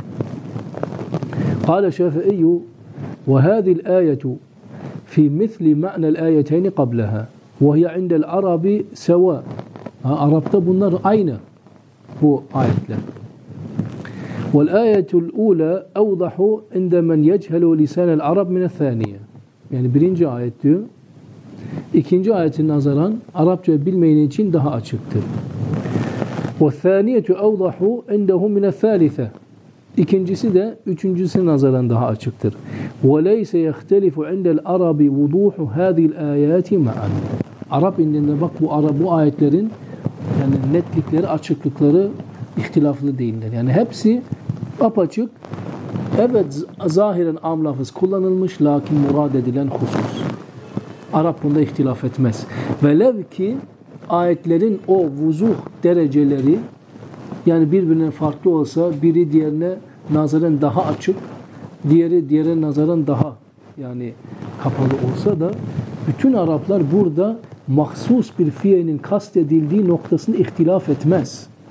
Speaker 2: قال الشافعي وهذه الآية في مثل معنى الآيتين قبلها وهي عند العرب سواء. Arap'ta bunlar aynı bu ayetler. والآية الأولى أوضح عند من يجهل لسان العرب من الثانية. Yani birinci ayet diyor. İkinci ayetin nazaran Arapça bilmeyen için daha açıktır. وَالثَّانِيَةُ أَوْضَحُ عِنْدَهُمْ مِنَ الثَّالِثَةِ. İkincisi de üçüncüsü nazaran daha açıktır. وَلَيْسَ يَخْتَلِفُ عِنْدَ الْعَرَبِ وُضُوحُ هَذِهِ الْآيَاتِ مَعًا. Arap indinde bak bu Arap bu ayetlerin yani netlikleri, açıklıkları ihtilaflı değiller. Yani hepsi apaçık. Evet zahiren am lafız kullanılmış lakin murad edilen husus. Arap bunda ihtilaf etmez. Velev ki ayetlerin o vuzuh dereceleri yani birbirinden farklı olsa biri diğerine nazaran daha açık, diğeri diğerine nazaran daha yani kapalı olsa da bütün Araplar burada mahsus bir fiilin kastedildiği noktasında ihtilaf etmez.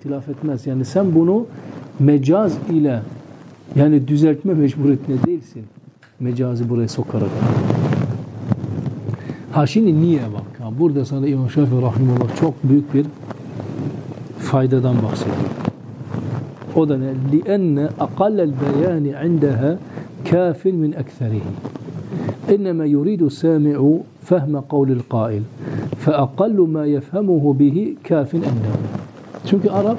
Speaker 2: ihtilaf etmez. Yani sen bunu mecaz ile yani düzeltme mecburiyetinde değilsin. Mecazı buraya sokarak. Ha şimdi niye bak? Ha, burada sana İmam Şafii rahimehullah çok büyük bir faydadan bahsediyor. O da ne? لِأَنَّ أَقَلَّ الْبَيَانِ عِنْدَهَا كَافٍ مِنْ أَكْثَرِهِ إِنَّمَا يُرِيدُ السَّامِعُ فَهْمَ قَوْلِ الْقَائِلِ فَأَقَلُّ مَا يَفْهَمُهُ بِهِ كَافٍ اَنَّهُ. Çünkü Arap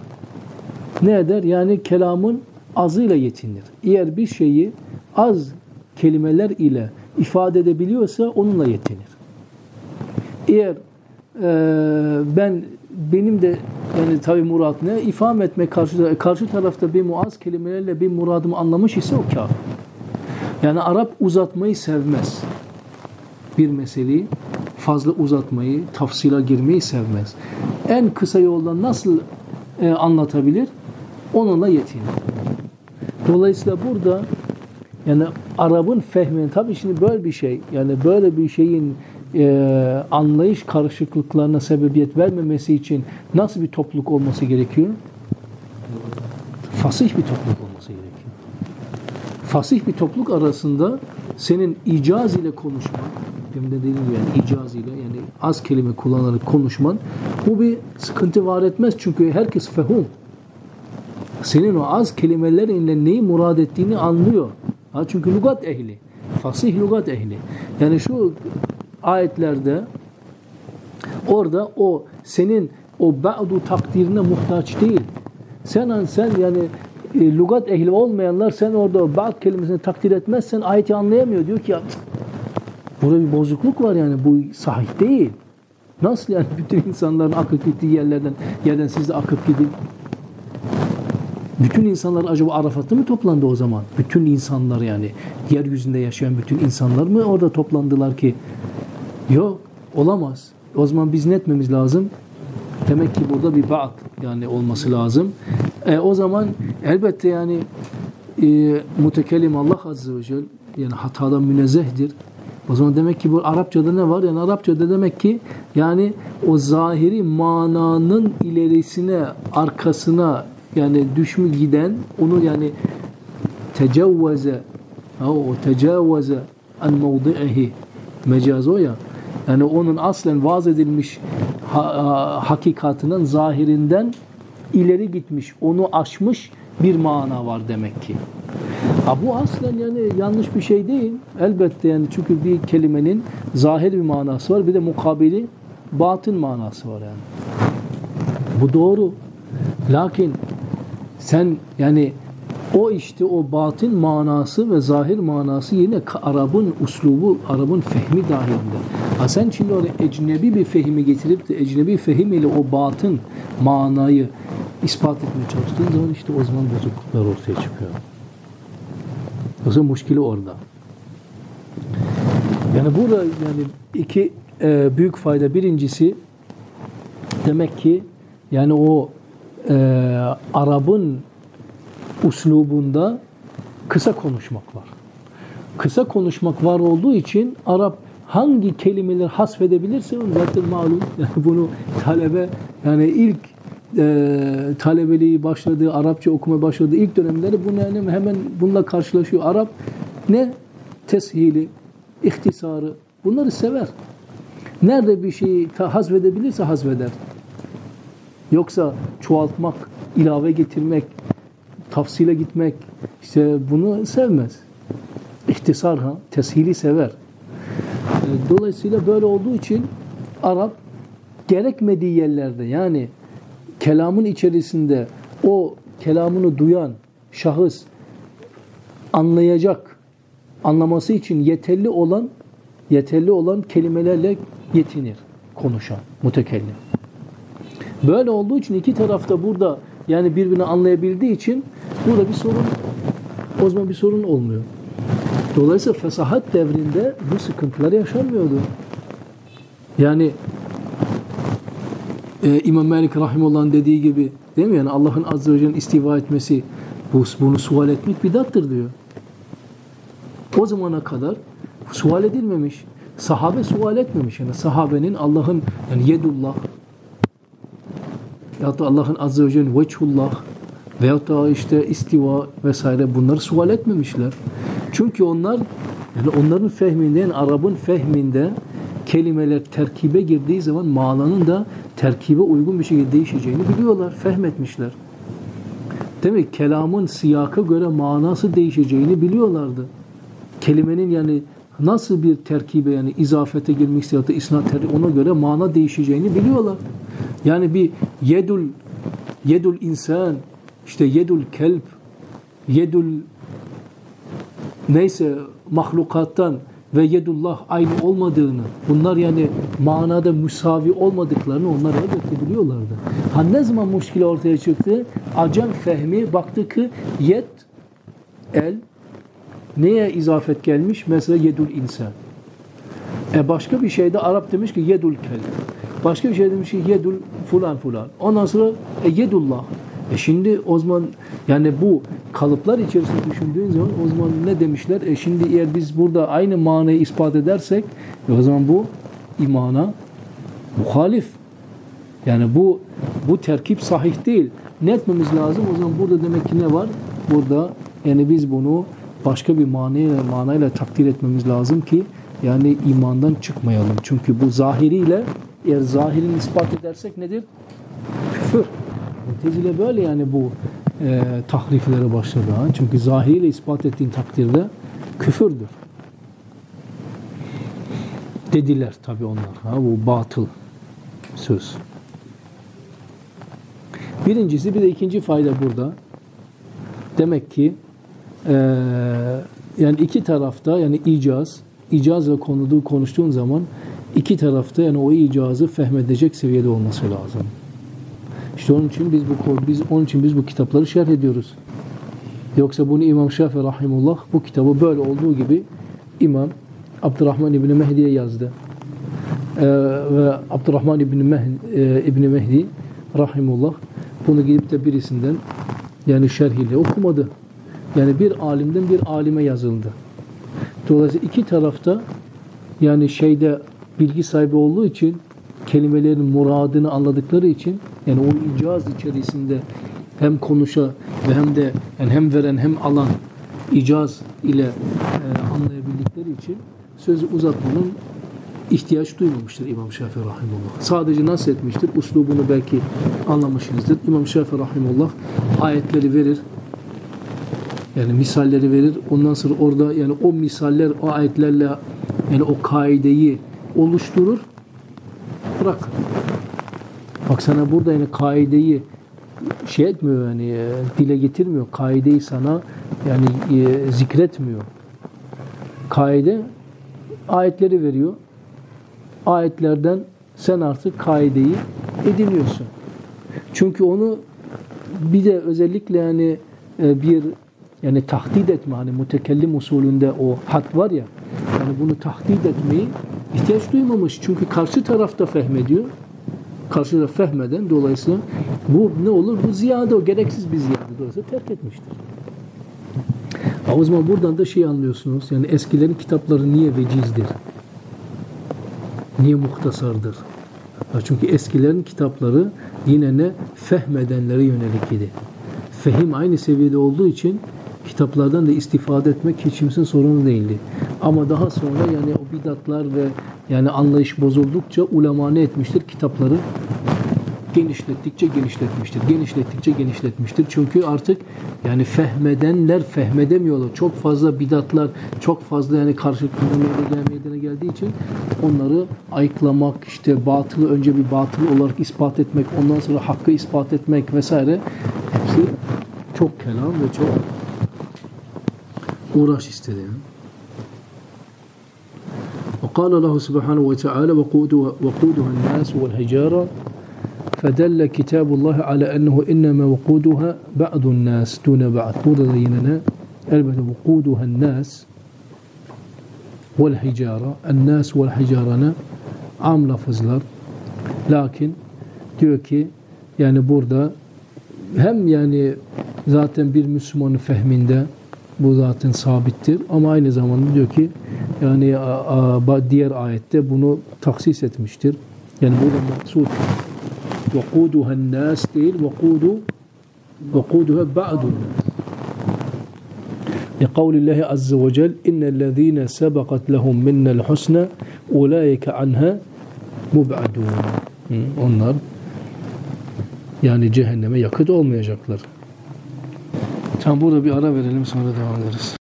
Speaker 2: ne eder? Yani kelamın azıyla yetinir. Eğer bir şeyi az kelimeler ile ifade edebiliyorsa onunla yetinir. Eğer e, ben benim de yani tabi murat ne? İfham etmek karşı, karşı tarafta bir muaz kelimelerle bir muradımı anlamış ise o kâfi. Yani Arap uzatmayı sevmez. Bir meseleyi fazla uzatmayı, tafsila girmeyi sevmez. En kısa yoldan nasıl e, anlatabilir? Onunla yetinir. Dolayısıyla burada yani Arap'ın fehmini tabii şimdi böyle bir şey yani böyle bir şeyin e, anlayış karışıklıklarına sebebiyet vermemesi için nasıl bir topluluk olması gerekiyor? Fasih bir topluluk olması gerekiyor. Fasih bir topluluk arasında senin icaz ile konuşman, demin de dediğim gibi yani icaz ile yani az kelime kullanarak konuşman bu bir sıkıntı var etmez çünkü herkes fehum. Senin o az kelimelerinle neyi murad ettiğini anlıyor. Ha, çünkü lügat ehli. Fasih lügat ehli. Yani şu ayetlerde orada o senin o ba'du takdirine muhtaç değil. Sen sen yani e, lügat ehli olmayanlar sen orada ba'd kelimesini takdir etmezsen ayeti anlayamıyor. Diyor ki ya burada bir bozukluk var yani bu sahih değil. Nasıl yani bütün insanların akıp gittiği yerlerden yerden siz de akıp gidin. Bütün insanlar acaba Arafat'ta mı toplandı o zaman? Bütün insanlar yani yeryüzünde yaşayan bütün insanlar mı orada toplandılar ki? Yok, olamaz. O zaman biz ne etmemiz lazım? Demek ki burada bir ba'd yani olması lazım. E, o zaman elbette yani e, mutekellim Allah Azze ve Celle yani hatadan münezzehtir. O zaman demek ki bu Arapçada ne var? Yani Arapçada demek ki yani o zahiri mananın ilerisine, arkasına yani düşmü giden onu yani tecavvaze o tecavvaze an mevdi'ihi mecaz o ya yani onun aslen vaz edilmiş ha, hakikatının zahirinden ileri gitmiş onu aşmış bir mana var demek ki. Ha, bu aslen yani yanlış bir şey değil. Elbette yani çünkü bir kelimenin zahir bir manası var bir de mukabili batın manası var yani. Bu doğru. Lakin sen yani o işte o batın manası ve zahir manası yine Arap'ın uslubu, Arap'ın fehmi dahilinde. Ha sen şimdi oraya ecnebi bir fehimi getirip de ecnebi fehim ile o batın manayı ispat etmeye çalıştığın zaman işte o zaman bozukluklar ortaya çıkıyor. O zaman müşkili orada. Yani burada yani iki e, büyük fayda. Birincisi demek ki yani o e, Arap'ın uslubunda kısa konuşmak var. Kısa konuşmak var olduğu için Arap hangi kelimeleri hasfedebilirse onu zaten malum. Yani bunu talebe yani ilk e, talebeliği başladığı, Arapça okuma başladığı ilk dönemleri bunu yani hemen bununla karşılaşıyor. Arap ne? Teshili, ihtisarı bunları sever. Nerede bir şeyi hazvedebilirse hazveder. Yoksa çoğaltmak, ilave getirmek, tafsile gitmek işte bunu sevmez. İhtisar ha, teshili sever. Dolayısıyla böyle olduğu için Arap gerekmediği yerlerde yani kelamın içerisinde o kelamını duyan şahıs anlayacak, anlaması için yeterli olan yeterli olan kelimelerle yetinir konuşan, mütekellim. Böyle olduğu için iki tarafta burada yani birbirini anlayabildiği için burada bir sorun o zaman bir sorun olmuyor. Dolayısıyla fesahat devrinde bu sıkıntılar yaşanmıyordu. Yani e, İmam Malik Rahimullah'ın dediği gibi değil mi? Yani Allah'ın Azze ve Celle'nin istiva etmesi bu, bunu sual etmek bidattır diyor. O zamana kadar sual edilmemiş. Sahabe sual etmemiş. Yani sahabenin Allah'ın yani yedullah veyahut da Allah'ın azze ve celle veçhullah veyahut da işte istiva vesaire bunları sual etmemişler. Çünkü onlar yani onların fehminde, yani Arap'ın fehminde kelimeler terkibe girdiği zaman mananın da terkibe uygun bir şekilde değişeceğini biliyorlar, fehmetmişler. Demek kelamın siyaka göre manası değişeceğini biliyorlardı. Kelimenin yani nasıl bir terkibe yani izafete girmişse ya da isnat ona göre mana değişeceğini biliyorlar. Yani bir yedul yedul insan, işte yedul kelp, yedul neyse mahlukattan ve yedullah aynı olmadığını, bunlar yani manada müsavi olmadıklarını onlar elbette biliyorlardı. Ha ne zaman müşkile ortaya çıktı? Acem fehmi baktı ki yed, el, neye izafet gelmiş? Mesela yedul insan. E başka bir şeyde Arap demiş ki yedul kelp. Başka bir şey demiş ki yedul fulan fulan. Ondan sonra e, yedullah. E şimdi o zaman yani bu kalıplar içerisinde düşündüğün zaman o zaman ne demişler? E şimdi eğer biz burada aynı manayı ispat edersek e o zaman bu imana muhalif. Yani bu bu terkip sahih değil. Ne etmemiz lazım? O zaman burada demek ki ne var? Burada yani biz bunu başka bir manayla manayla takdir etmemiz lazım ki yani imandan çıkmayalım. Çünkü bu zahiriyle eğer zahirini ispat edersek nedir? Küfür. Mutezile böyle yani bu e, tahriflere başladı. Ha? Çünkü zahiriyle ispat ettiğin takdirde küfürdür. Dediler tabi onlar. Ha? Bu batıl söz. Birincisi bir de ikinci fayda burada. Demek ki e, yani iki tarafta yani icaz, icazla konuduğu konuştuğun zaman iki tarafta yani o icazı fehmedecek seviyede olması lazım. İşte onun için biz bu biz onun için biz bu kitapları şerh ediyoruz. Yoksa bunu İmam Şafii rahimullah bu kitabı böyle olduğu gibi İmam Abdurrahman İbni Mehdi'ye yazdı. Ee, ve Abdurrahman İbni Mehdi, e, İbni Mehdi rahimullah bunu gidip de birisinden yani şerhiyle okumadı. Yani bir alimden bir alime yazıldı. Dolayısıyla iki tarafta yani şeyde bilgi sahibi olduğu için kelimelerin muradını anladıkları için yani o icaz içerisinde hem konuşa ve hem de yani hem veren hem alan icaz ile e, anlayabildikleri için sözü uzatmanın ihtiyaç duymamıştır İmam Şafii rahimullah. Sadece nasıl etmiştir? Uslubunu belki anlamışsınızdır. İmam Şafii rahimullah ayetleri verir. Yani misalleri verir. Ondan sonra orada yani o misaller o ayetlerle yani o kaideyi oluşturur. Bırak. Bak sana burada yani kaideyi şey etmiyor yani e, dile getirmiyor. Kaideyi sana yani e, zikretmiyor. Kaide ayetleri veriyor. Ayetlerden sen artık kaideyi ediniyorsun. Çünkü onu bir de özellikle yani e, bir yani tahdid etme hani mütekellim usulünde o hat var ya yani bunu tahdid etmeyi ihtiyaç duymamış. Çünkü karşı tarafta fehmediyor. Karşı taraf fehmeden dolayısıyla bu ne olur? Bu ziyade o gereksiz bir ziyade dolayısıyla terk etmiştir. O zaman buradan da şey anlıyorsunuz. Yani eskilerin kitapları niye vecizdir? Niye muhtasardır? Çünkü eskilerin kitapları yine ne? Fehmedenlere yönelik idi. Fehim aynı seviyede olduğu için kitaplardan da istifade etmek hiç kimsenin sorunu değildi. Ama daha sonra yani o bidatlar ve yani anlayış bozuldukça ulema ne etmiştir? Kitapları genişlettikçe genişletmiştir. Genişlettikçe genişletmiştir. Çünkü artık yani fehmedenler fehmedemiyorlar. Çok fazla bidatlar, çok fazla yani karşılıklı meydana geldiği için onları ayıklamak, işte batılı önce bir batıl olarak ispat etmek, ondan sonra hakkı ispat etmek vesaire hepsi çok kelam ve çok uğraş istedi. وقال الله سبحانه وتعالى وقودها, وقودها الناس والحجارة فدل كتاب الله على أنه إنما وقودها بعض الناس دون بعض. Burada da yine ne? Elbette وقودها الناس والحجارة الناس والحجارة am lafızlar. Lakin diyor ki yani burada hem yani zaten bir Müslümanın fehminde bu zaten sabittir ama aynı zamanda diyor ki yani a, a, diğer ayette bunu taksis etmiştir. Yani burada maksud وَقُودُهَا النَّاسِ değil وَقُودُ وَقُودُهَا بَعْدُ النَّاسِ لِقَوْلِ اللّٰهِ عَزَّ وَجَلْ اِنَّ الَّذ۪ينَ سَبَقَتْ لَهُمْ مِنَّ الْحُسْنَ اُولَٰئِكَ عَنْهَا مُبْعَدُونَ. Onlar yani cehenneme yakıt olmayacaklar. Tamam, burada bir ara verelim, sonra devam ederiz.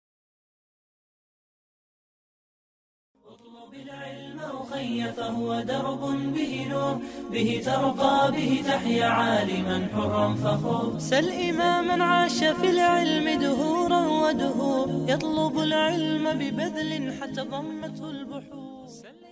Speaker 1: فهو درب به نور به ترقى به تحيا عالما حرا فخور سل إماما عاش في العلم دهورا ودهور يطلب العلم ببذل حتى ضمته البحور